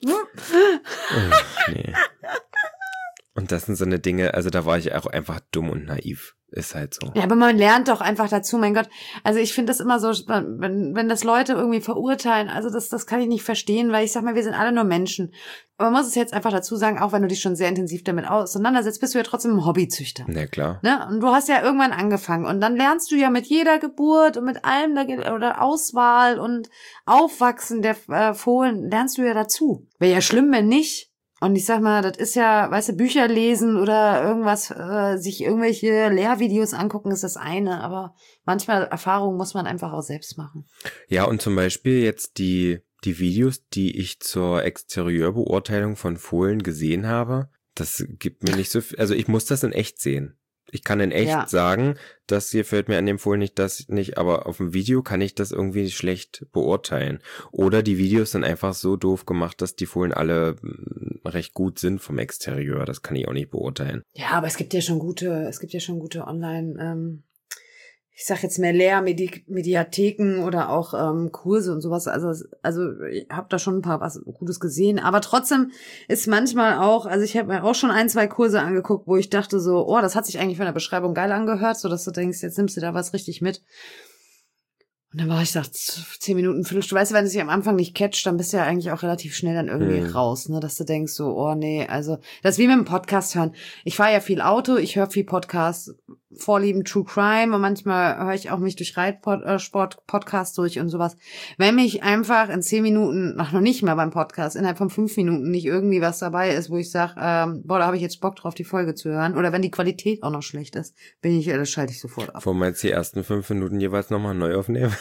S2: Ach, nee. Und das sind so eine Dinge, also da war ich auch einfach dumm und naiv. Ist halt so.
S1: Ja, aber man lernt doch einfach dazu, mein Gott. Also ich finde das immer so, wenn, wenn das Leute irgendwie verurteilen, also das, das kann ich nicht verstehen, weil ich sag mal, wir sind alle nur Menschen. Aber man muss es jetzt einfach dazu sagen, auch wenn du dich schon sehr intensiv damit auseinandersetzt, bist du ja trotzdem ein Hobbyzüchter.
S2: Na klar.
S1: Ne? Und du hast ja irgendwann angefangen und dann lernst du ja mit jeder Geburt und mit allem, oder Auswahl und Aufwachsen der äh, Fohlen, lernst du ja dazu. Wäre ja schlimm, wenn nicht. Und ich sag mal, das ist ja, weißt du, Bücher lesen oder irgendwas, äh, sich irgendwelche Lehrvideos angucken, ist das eine. Aber manchmal Erfahrungen muss man einfach auch selbst machen.
S2: Ja, und zum Beispiel jetzt die, die Videos, die ich zur Exterieurbeurteilung von Fohlen gesehen habe, das gibt mir nicht so viel, also ich muss das in echt sehen. Ich kann in echt ja. sagen, das gefällt mir an dem Fohlen nicht, das nicht, aber auf dem Video kann ich das irgendwie schlecht beurteilen. Oder die Videos sind einfach so doof gemacht, dass die Fohlen alle recht gut sind vom Exterieur. Das kann ich auch nicht beurteilen.
S1: Ja, aber es gibt ja schon gute, es gibt ja schon gute Online, ähm, ich sag jetzt mehr Lehrmediatheken oder auch ähm, Kurse und sowas. Also, also ich habe da schon ein paar was Gutes gesehen. Aber trotzdem ist manchmal auch, also ich habe mir auch schon ein, zwei Kurse angeguckt, wo ich dachte so, oh, das hat sich eigentlich von der Beschreibung geil angehört, so dass du denkst, jetzt nimmst du da was richtig mit. Und dann war ich, dachte, zehn Minuten, Viertelstunde. Weißt du, wenn es sich am Anfang nicht catcht, dann bist du ja eigentlich auch relativ schnell dann irgendwie hm. raus, ne, dass du denkst so, oh nee, also das ist wie mit dem Podcast hören. Ich fahre ja viel Auto, ich höre viel Podcasts, Vorlieben True Crime und manchmal höre ich auch mich durch Reitsport-Podcasts durch und sowas. Wenn mich einfach in zehn Minuten, ach noch nicht mal beim Podcast, innerhalb von fünf Minuten nicht irgendwie was dabei ist, wo ich sage, ähm, boah, da habe ich jetzt Bock drauf, die Folge zu hören, oder wenn die Qualität auch noch schlecht ist, bin ich, das schalte ich sofort ab.
S2: Wollen wir jetzt die ersten fünf Minuten jeweils nochmal neu aufnehmen?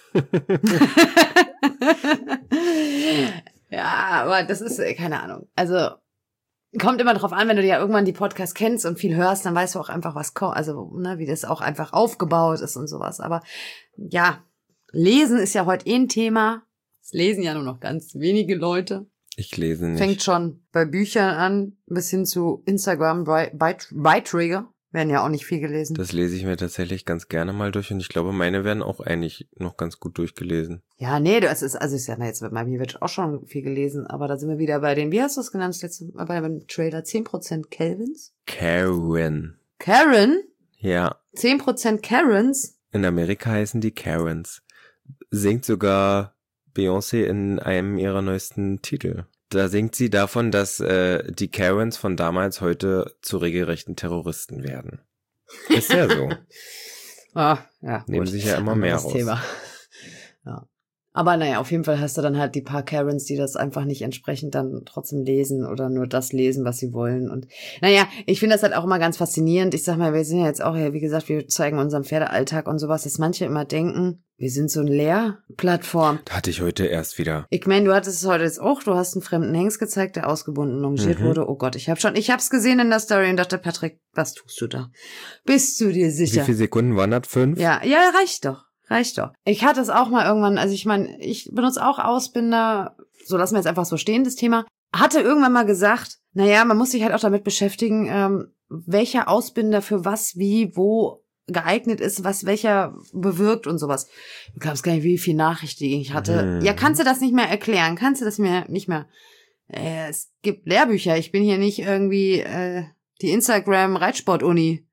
S1: Ja, aber das ist, keine Ahnung. Also kommt immer drauf an, wenn du ja irgendwann die Podcasts kennst und viel hörst, dann weißt du auch einfach, was kommt, also ne, wie das auch einfach aufgebaut ist und sowas. Aber ja, Lesen ist ja heute eh ein Thema. Es lesen ja nur noch ganz wenige Leute.
S2: Ich lese nicht.
S1: Fängt schon bei Büchern an, bis hin zu Instagram, Beiträge. Werden ja auch nicht viel gelesen.
S2: Das lese ich mir tatsächlich ganz gerne mal durch und ich glaube, meine werden auch eigentlich noch ganz gut durchgelesen.
S1: Ja, nee, das ist, also ich sag mal, jetzt mit meinem wird auch schon viel gelesen, aber da sind wir wieder bei den, wie hast du es genannt, das letzte Mal bei dem Trailer, zehn Prozent Calvins?
S2: Karen.
S1: Karen?
S2: Ja.
S1: zehn Prozent Karens?
S2: In Amerika heißen die Karens. Singt sogar Beyoncé in einem ihrer neuesten Titel. Da singt sie davon, dass äh, die Karens von damals heute zu regelrechten Terroristen werden. Ist ja so.
S1: Ah, ja.
S2: Nehmen
S1: gut.
S2: sich ja immer mehr raus.
S1: Thema. Ja. Aber naja, auf jeden Fall hast du dann halt die paar Karens, die das einfach nicht entsprechend dann trotzdem lesen oder nur das lesen, was sie wollen. Und naja, ich finde das halt auch immer ganz faszinierend. Ich sag mal, wir sind ja jetzt auch, ja, wie gesagt, wir zeigen unseren Pferdealltag und sowas, dass manche immer denken, wir sind so eine Lehrplattform.
S2: Hatte ich heute erst wieder.
S1: Ich meine, du hattest es heute jetzt auch, du hast einen fremden Hengst gezeigt, der ausgebunden longiert mhm. wurde. Oh Gott, ich habe schon, ich hab's gesehen in der Story und dachte, Patrick, was tust du da? Bist du dir sicher?
S2: Wie viele Sekunden waren das? Fünf?
S1: Ja, ja, reicht doch. Reicht doch. Ich hatte es auch mal irgendwann, also ich meine, ich benutze auch Ausbinder, so lassen wir jetzt einfach so stehen, das Thema. Hatte irgendwann mal gesagt, naja, man muss sich halt auch damit beschäftigen, ähm, welcher Ausbinder für was, wie, wo geeignet ist, was welcher bewirkt und sowas. Du glaubst gar nicht, wie viel Nachrichten ich hatte. Hm. Ja, kannst du das nicht mehr erklären? Kannst du das mir nicht mehr? Äh, es gibt Lehrbücher. Ich bin hier nicht irgendwie äh, die Instagram-Reitsport-Uni.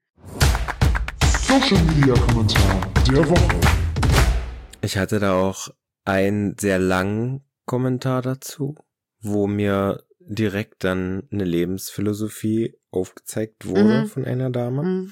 S3: Social Media Kommentar der Woche.
S2: Ich hatte da auch einen sehr langen Kommentar dazu, wo mir direkt dann eine Lebensphilosophie aufgezeigt wurde mhm. von einer Dame, mhm.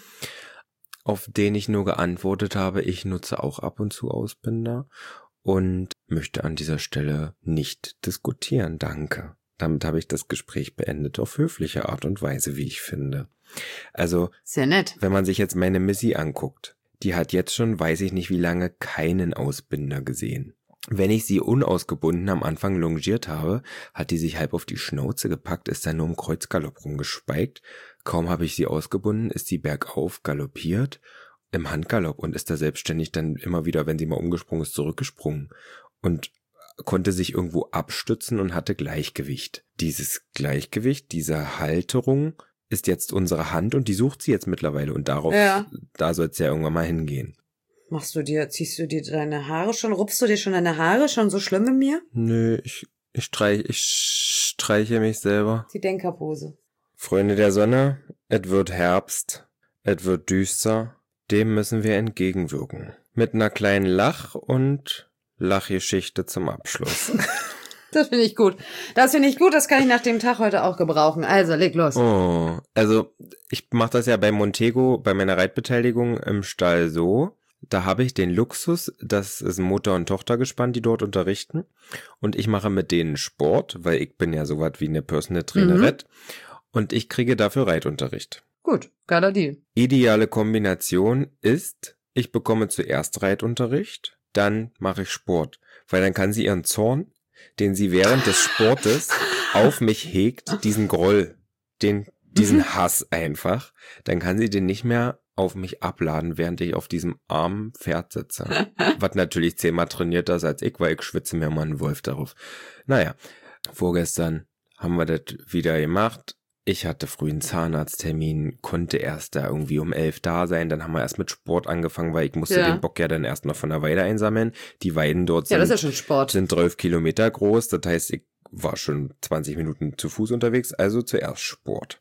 S2: auf den ich nur geantwortet habe, ich nutze auch ab und zu Ausbinder und möchte an dieser Stelle nicht diskutieren. Danke. Damit habe ich das Gespräch beendet, auf höfliche Art und Weise, wie ich finde. Also,
S1: sehr nett.
S2: Wenn man sich jetzt meine Missy anguckt, die hat jetzt schon, weiß ich nicht wie lange, keinen Ausbinder gesehen. Wenn ich sie unausgebunden am Anfang longiert habe, hat die sich halb auf die Schnauze gepackt, ist dann nur im Kreuzgalopp rumgespeikt. Kaum habe ich sie ausgebunden, ist sie bergauf galoppiert im Handgalopp und ist da selbstständig dann immer wieder, wenn sie mal umgesprungen ist, zurückgesprungen und konnte sich irgendwo abstützen und hatte Gleichgewicht. Dieses Gleichgewicht, diese Halterung ist jetzt unsere Hand und die sucht sie jetzt mittlerweile und darauf, ja. da soll es ja irgendwann mal hingehen.
S1: Machst du dir, ziehst du dir deine Haare schon, rupfst du dir schon deine Haare, schon so schlimm in mir?
S2: Nö, ich, ich, streich, ich streiche mich selber.
S1: Die Denkerpose.
S2: Freunde der Sonne, es wird Herbst, es wird düster, dem müssen wir entgegenwirken. Mit einer kleinen Lach- und Lachgeschichte zum Abschluss.
S1: Das finde ich gut. Das finde ich gut, das kann ich nach dem Tag heute auch gebrauchen. Also, leg los.
S2: Oh, also ich mache das ja bei Montego, bei meiner Reitbeteiligung im Stall so. Da habe ich den Luxus, das ist Mutter und Tochter gespannt, die dort unterrichten. Und ich mache mit denen Sport, weil ich bin ja sowas wie eine Personal Trainerette. Mhm. Und ich kriege dafür Reitunterricht.
S1: Gut, geiler Deal.
S2: Ideale Kombination ist, ich bekomme zuerst Reitunterricht, dann mache ich Sport. Weil dann kann sie ihren Zorn, den sie während des Sportes auf mich hegt, diesen Groll, den, diesen Hass einfach, dann kann sie den nicht mehr auf mich abladen, während ich auf diesem armen Pferd sitze. Was natürlich zehnmal trainierter ist als ich, weil ich schwitze mir mal einen Wolf darauf. Naja, vorgestern haben wir das wieder gemacht. Ich hatte früh einen Zahnarzttermin, konnte erst da irgendwie um elf da sein. Dann haben wir erst mit Sport angefangen, weil ich musste ja. den Bock ja dann erst noch von der Weide einsammeln. Die Weiden dort
S1: ja,
S2: sind,
S1: das ist ja schon Sport.
S2: sind zwölf Kilometer groß. Das heißt, ich war schon zwanzig Minuten zu Fuß unterwegs. Also zuerst Sport.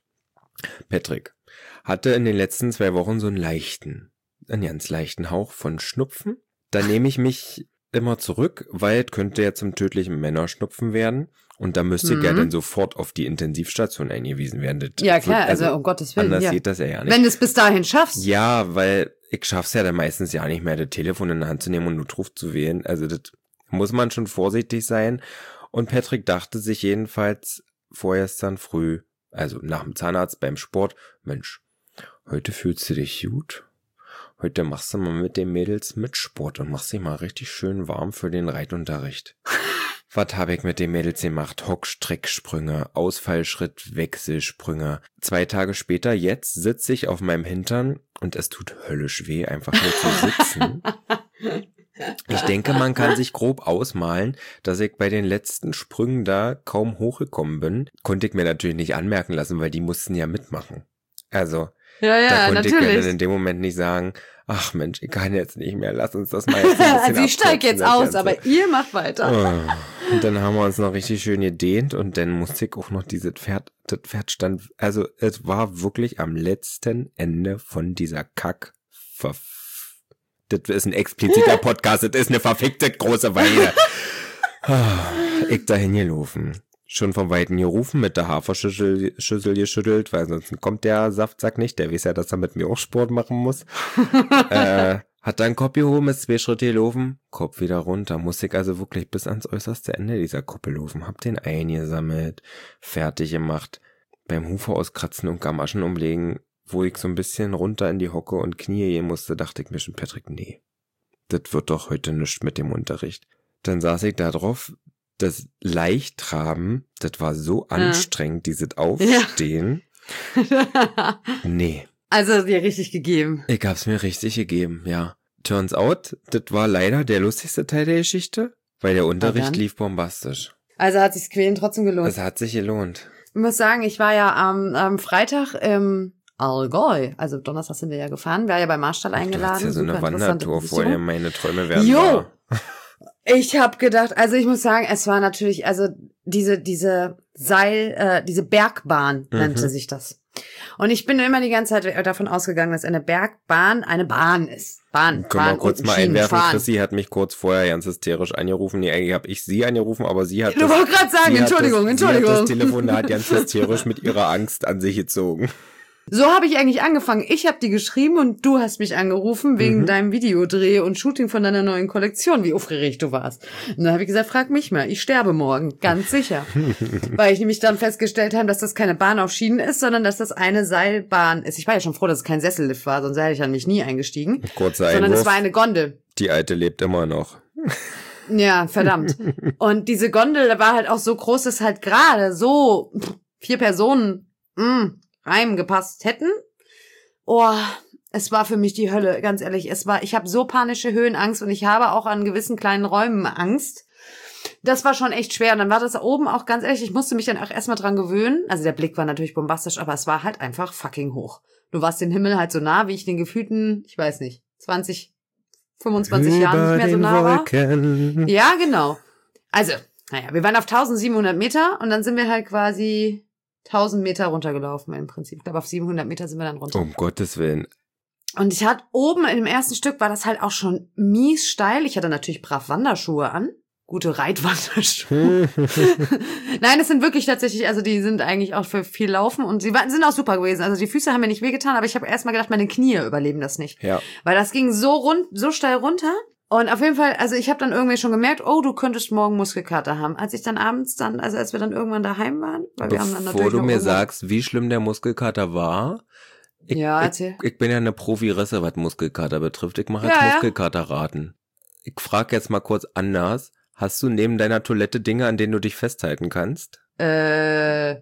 S2: Patrick hatte in den letzten zwei Wochen so einen leichten, einen ganz leichten Hauch von Schnupfen. Da nehme ich mich immer zurück, weil es könnte ja zum tödlichen Männerschnupfen werden. Und da müsste mhm. ich ja dann sofort auf die Intensivstation eingewiesen werden. Das
S1: ja, klar, also, also um Gottes Willen.
S2: Anders
S1: ja.
S2: geht das ja, ja nicht.
S1: Wenn du es bis dahin schaffst.
S2: Ja, weil ich schaff's ja dann meistens ja nicht mehr, das Telefon in der Hand zu nehmen und Notruf zu wählen. Also das muss man schon vorsichtig sein. Und Patrick dachte sich jedenfalls vorgestern früh, also nach dem Zahnarzt beim Sport, Mensch, heute fühlst du dich gut. Heute machst du mal mit den Mädels mit Sport und machst dich mal richtig schön warm für den Reitunterricht. Was habe ich mit den Mädels gemacht? Hockstrecksprünge, Ausfallschritt, Wechselsprünge. Zwei Tage später, jetzt sitze ich auf meinem Hintern und es tut höllisch weh, einfach nur zu sitzen. Ich denke, man kann sich grob ausmalen, dass ich bei den letzten Sprüngen da kaum hochgekommen bin. Konnte ich mir natürlich nicht anmerken lassen, weil die mussten ja mitmachen. Also,
S1: ja, ja,
S2: da konnte
S1: natürlich.
S2: ich ja dann in dem Moment nicht sagen, ach Mensch, ich kann jetzt nicht mehr, lass uns das mal jetzt ein bisschen
S1: Sie steigt jetzt aus,
S2: Ganze.
S1: Aber ihr macht weiter.
S2: Oh. Und dann haben wir uns noch richtig schön gedehnt und dann musste ich auch noch dieses Pferd, das Pferd stand, also es war wirklich am letzten Ende von dieser Kack, verf- das ist ein expliziter Podcast, das ist eine verfickte große Weile. Ich dahin gelaufen. Schon vom Weiten gerufen, mit der Haferschüssel Schüssel geschüttelt, weil sonst kommt der Saftsack nicht. Der weiß ja, dass er mit mir auch Sport machen muss. äh, hat dann Kopf gehoben, ist zwei Schritte gelaufen, Kopf wieder runter. Muss ich also wirklich bis ans äußerste Ende dieser Kuppel laufen. Hab den eingesammelt, fertig gemacht. Beim Hufe auskratzen und Gamaschen umlegen, wo ich so ein bisschen runter in die Hocke und Knie gehen musste, dachte ich mir schon, Patrick, nee, das wird doch heute nichts mit dem Unterricht. Dann saß ich da drauf, das Leichttraben, das war so
S1: Ja.
S2: anstrengend, dieses Aufstehen. Nee,
S1: Also dir richtig gegeben.
S2: ich hab's mir richtig gegeben, ja. Turns out, das war leider der lustigste Teil der Geschichte, weil der Unterricht
S1: dann?
S2: lief bombastisch.
S1: Also hat sich's quälen trotzdem gelohnt.
S2: Es hat sich gelohnt.
S1: Ich muss sagen, ich war ja am, am Freitag im Allgäu, also Donnerstag sind wir ja gefahren, war ja bei Marstall
S2: Du
S1: eingeladen.
S2: hast ja so eine
S1: Super interessante
S2: Wandertour
S1: Position.
S2: vorher, meine Träume werden
S1: Jo!
S2: wahr.
S1: Ich habe gedacht, also ich muss sagen, es war natürlich, also diese diese Seil, äh, diese Bergbahn
S2: Mhm.
S1: nannte sich das. Und ich bin immer die ganze Zeit davon ausgegangen, dass eine Bergbahn eine Bahn ist. Bahn,
S2: Können
S1: Bahn
S2: wir kurz
S1: und
S2: mal
S1: Schienen
S2: einwerfen,
S1: fahren.
S2: Chrissy hat mich kurz vorher ganz hysterisch angerufen. Nee, eigentlich habe ich sie angerufen, aber sie hat
S1: Du
S2: das,
S1: wolltest gerade sagen,
S2: sie hat
S1: Entschuldigung,
S2: das,
S1: Entschuldigung.
S2: Sie hat das Telefonat ganz hysterisch mit ihrer Angst an sich gezogen.
S1: So habe ich eigentlich angefangen. Ich habe die geschrieben und du hast mich angerufen wegen
S2: Mhm.
S1: deinem Videodreh und Shooting von deiner neuen Kollektion, wie aufgeregt du warst. Und dann habe ich gesagt, frag mich mal, ich sterbe morgen, ganz sicher. Weil ich nämlich dann festgestellt habe, dass das keine Bahn auf Schienen ist, sondern dass das eine Seilbahn ist. Ich war ja schon froh, dass es kein Sessellift war, sonst wäre ich ja nicht nie eingestiegen.
S2: Kurzer
S1: Sondern
S2: Einwurf,
S1: es war eine Gondel.
S2: die alte lebt immer noch.
S1: Ja, verdammt. Und diese Gondel, da war halt auch so groß, dass halt gerade so pff, vier Personen mh, reingepasst hätten. Oh, es war für mich die Hölle, ganz ehrlich. Es war, ich habe so panische Höhenangst und ich habe auch an gewissen kleinen Räumen Angst. Das war schon echt schwer. Und dann war das oben auch ganz ehrlich, ich musste mich dann auch erstmal dran gewöhnen. Also der Blick war natürlich bombastisch, aber es war halt einfach fucking hoch. Du warst den Himmel halt so nah, wie ich den gefühlten, ich weiß nicht, zwanzig, fünfundzwanzig Jahren nicht mehr so nah war.
S2: Wolken.
S1: Ja, genau. Also, naja, wir waren auf eintausendsiebenhundert Meter und dann sind wir halt quasi tausend Meter runtergelaufen im Prinzip. Ich glaube, auf siebenhundert Meter sind wir dann runter.
S2: Um Gottes Willen.
S1: Und ich hatte oben im ersten Stück war das halt auch schon mies steil. Ich hatte natürlich brav Wanderschuhe an. Gute Reitwanderschuhe. Nein, das sind wirklich tatsächlich, also die sind eigentlich auch für viel Laufen und sie waren, sind auch super gewesen. Also die Füße haben mir nicht wehgetan, aber ich habe erstmal gedacht, meine Knie überleben das nicht.
S2: Ja.
S1: Weil das ging so rund, so steil runter. Und auf jeden Fall, also ich habe dann irgendwie schon gemerkt, oh, du könntest morgen Muskelkater haben. Als ich dann abends dann, also als wir dann irgendwann daheim waren, weil wir haben dann
S2: Bevor
S1: natürlich
S2: du
S1: noch
S2: mir
S1: irgendwo-
S2: sagst, wie schlimm der Muskelkater war, ich,
S1: Ja,
S2: ich,
S1: erzähl.
S2: ich bin ja eine Profi-Risse, was Muskelkater betrifft. Ich mache
S1: Ja,
S2: jetzt
S1: ja.
S2: Muskelkaterraten. Ich frage jetzt mal kurz anders. Hast du neben deiner Toilette Dinge, an denen du dich festhalten kannst?
S1: Äh,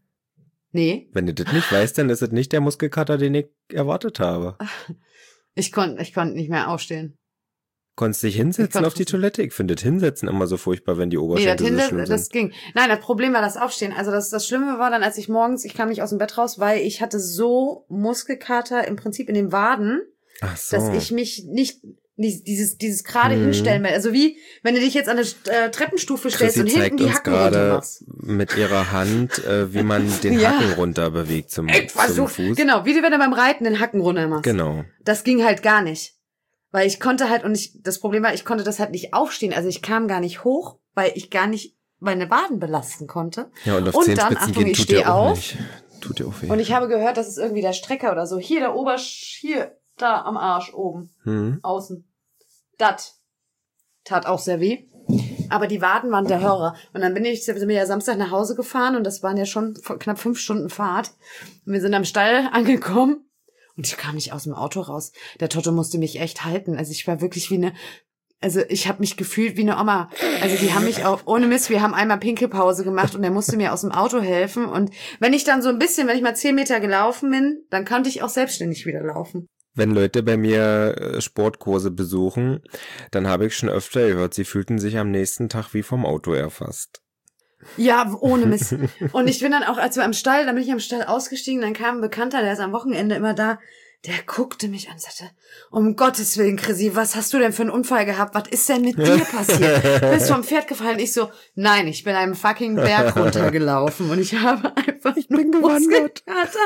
S1: nee.
S2: Wenn du das nicht weißt, dann ist es nicht der Muskelkater, den ich erwartet habe.
S1: Ich konnte ich konnte nicht mehr aufstehen.
S2: Konntest dich hinsetzen
S1: konnte
S2: auf die
S1: nicht.
S2: Toilette? Ich finde das Hinsetzen immer so furchtbar, wenn die
S1: Nee, das,
S2: Oberschenkel so
S1: Hinde,
S2: schlimm
S1: das
S2: sind.
S1: ging. Nein, das Problem war das Aufstehen. Also das, das Schlimme war dann, als ich morgens, ich kam nicht aus dem Bett raus, weil ich hatte so Muskelkater im Prinzip in den Waden,
S2: Ach so.
S1: dass ich mich nicht, nicht dieses, dieses gerade
S2: Mhm.
S1: hinstellen will. Also wie, wenn du dich jetzt an eine äh, Treppenstufe stellst
S2: Chrissy
S1: und hinten
S2: zeigt
S1: die
S2: uns
S1: Hacken runter
S2: gerade
S1: machst.
S2: mit ihrer Hand, äh, wie man den
S1: Ja.
S2: Hacken runter bewegt zum,
S1: Ich
S2: zum
S1: versuch,
S2: Fuß.
S1: genau, wie du, wenn du beim Reiten den Hacken runter machst.
S2: Genau.
S1: Das ging halt gar nicht. Weil ich konnte halt, und ich, das Problem war, ich konnte das halt nicht aufstehen. Also ich kam gar nicht hoch, weil ich gar nicht meine Waden belasten konnte.
S2: Ja, und auf
S1: Und dann,
S2: Zehenspitzen
S1: Achtung,
S2: gehen
S1: ich
S2: tut
S1: steh
S2: ja auch
S1: auf.
S2: nicht. Tut ja auch weh.
S1: Und ich habe gehört, das ist irgendwie der Strecker oder so. Hier, der Obersch, hier, da am Arsch oben,
S2: hm.
S1: außen. Dat tat auch sehr weh. Aber die Waden waren der Hörer. Und dann bin ich, sind wir ja Samstag nach Hause gefahren und das waren ja schon knapp fünf Stunden Fahrt. Und wir sind am Stall angekommen und ich kam nicht aus dem Auto raus. Der Toto musste mich echt halten. Also ich war wirklich wie eine, also ich habe mich gefühlt wie eine Oma. Also die haben mich auch, ohne Mist, wir haben einmal Pinkelpause gemacht und er musste mir aus dem Auto helfen. Und wenn ich dann so ein bisschen, wenn ich mal zehn Meter gelaufen bin, dann konnte ich auch selbstständig wieder laufen.
S2: Wenn Leute bei mir äh, Sportkurse besuchen, dann habe ich schon öfter gehört, sie fühlten sich am nächsten Tag wie vom Auto erfasst.
S1: Ja, ohne Mist. Und ich bin dann auch, als wir am Stall, dann bin ich am Stall ausgestiegen, dann kam ein Bekannter, der ist am Wochenende immer da, der guckte mich an und sagte, um Gottes Willen, Chrissy, was hast du denn für einen Unfall gehabt? Was ist denn mit dir passiert? Bist du vom Pferd gefallen? Ich so, nein, ich bin einen fucking Berg runtergelaufen und ich habe einfach ich bin gewandert.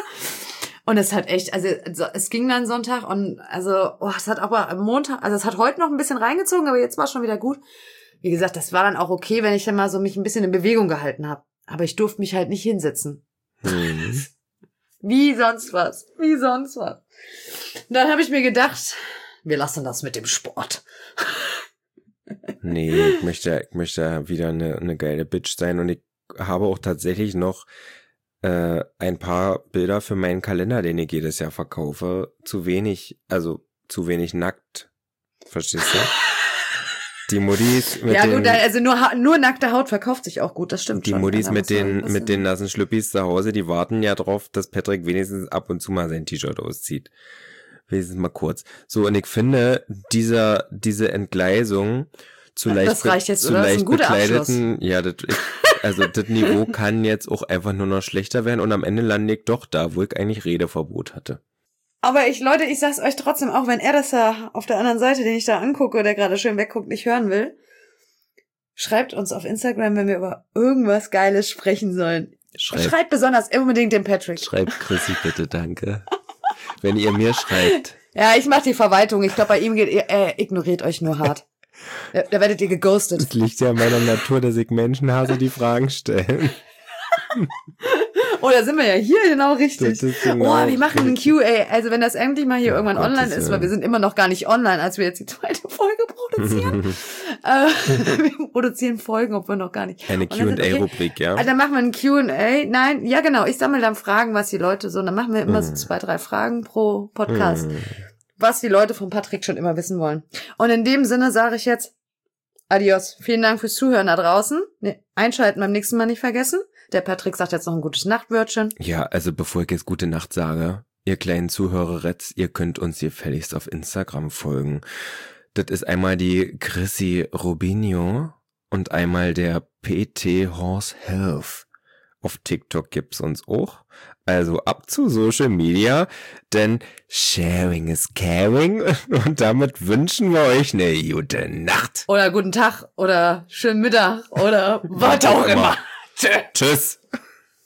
S1: Und es hat echt, also es ging dann Sonntag und also, oh, es hat aber am Montag, also es hat heute noch ein bisschen reingezogen, aber jetzt war es schon wieder gut. Wie gesagt, das war dann auch okay, wenn ich dann mal so mich ein bisschen in Bewegung gehalten habe. Aber ich durfte mich halt nicht hinsetzen.
S2: Hm.
S1: Wie sonst was. Wie sonst was. Und dann habe ich mir gedacht, wir lassen das mit dem Sport.
S2: Nee, ich möchte, ich möchte wieder eine, eine geile Bitch sein und ich habe auch tatsächlich noch äh, ein paar Bilder für meinen Kalender, den ich jedes Jahr verkaufe, zu wenig, also zu wenig nackt. Verstehst du? Die Muddis mit
S1: ja
S2: den,
S1: gut, also nur, nur nackte Haut verkauft sich auch gut, das stimmt
S2: die
S1: schon.
S2: Muddis
S1: Da
S2: mit
S1: muss man
S2: den
S1: ein bisschen-
S2: mit den nassen Schlüppis zu Hause, die warten ja drauf, dass Patrick wenigstens ab und zu mal sein T-Shirt auszieht. Wenigstens mal kurz. So, und ich finde, dieser diese Entgleisung zu
S1: Das
S2: leicht,
S1: reicht jetzt,
S2: zu
S1: oder? Das ist
S2: leicht
S1: ein guter
S2: bekleideten, ja, das, ich, also das Niveau kann jetzt auch einfach nur noch schlechter werden und am Ende lande ich doch da, wo ich eigentlich Redeverbot hatte.
S1: Aber ich, Leute, ich sag's euch trotzdem, auch wenn er das da auf der anderen Seite, den ich da angucke, der gerade schön wegguckt, nicht hören will, schreibt uns auf Instagram, wenn wir über irgendwas Geiles sprechen sollen.
S2: Schreibt,
S1: Schreibt besonders unbedingt den Patrick.
S2: schreibt Chrissy bitte, danke. Wenn ihr mir schreibt.
S1: Ja, ich mach die Verwaltung. Ich glaube, bei ihm geht, er, er ignoriert euch nur hart. Da, da werdet ihr geghostet.
S2: Es liegt ja in meiner Natur, dass ich Menschen hasse, die Fragen stellen.
S1: Oh, da sind wir ja hier genau richtig.
S2: Das ist genau
S1: oh, wir machen ein
S2: richtig.
S1: Q A. Also wenn das endlich mal hier
S2: Ja,
S1: irgendwann
S2: Gottes
S1: online ist, weil
S2: Willen.
S1: wir sind immer noch gar nicht online, als wir jetzt die zweite Folge produzieren. äh, wir produzieren Folgen, obwohl noch gar nicht.
S2: Eine
S1: Und dann
S2: Q
S1: sind-
S2: and
S1: okay,
S2: A-Rubrik, ja?
S1: Also dann machen wir ein Q and A. Nein, ja genau, ich sammle dann Fragen, was die Leute so, dann machen wir immer so
S2: Hm.
S1: zwei, drei Fragen pro Podcast,
S2: Hm.
S1: was die Leute von Patrick schon immer wissen wollen. Und in dem Sinne sage ich jetzt Adios. Vielen Dank fürs Zuhören da draußen. Nee, einschalten beim nächsten Mal nicht vergessen. Der Patrick sagt jetzt noch ein gutes Nachtwörtchen.
S2: Ja, also bevor ich jetzt gute Nacht sage, ihr kleinen Zuhöreretz, ihr könnt uns gefälligst auf Instagram folgen. Das ist einmal die Chrissy Rubinho und einmal der P T Horse Health. Auf TikTok gibt's uns auch. Also ab zu Social Media, denn sharing is caring und damit wünschen wir euch eine gute Nacht.
S1: Oder guten Tag oder schönen Mittag oder was auch immer.
S2: Tschüss.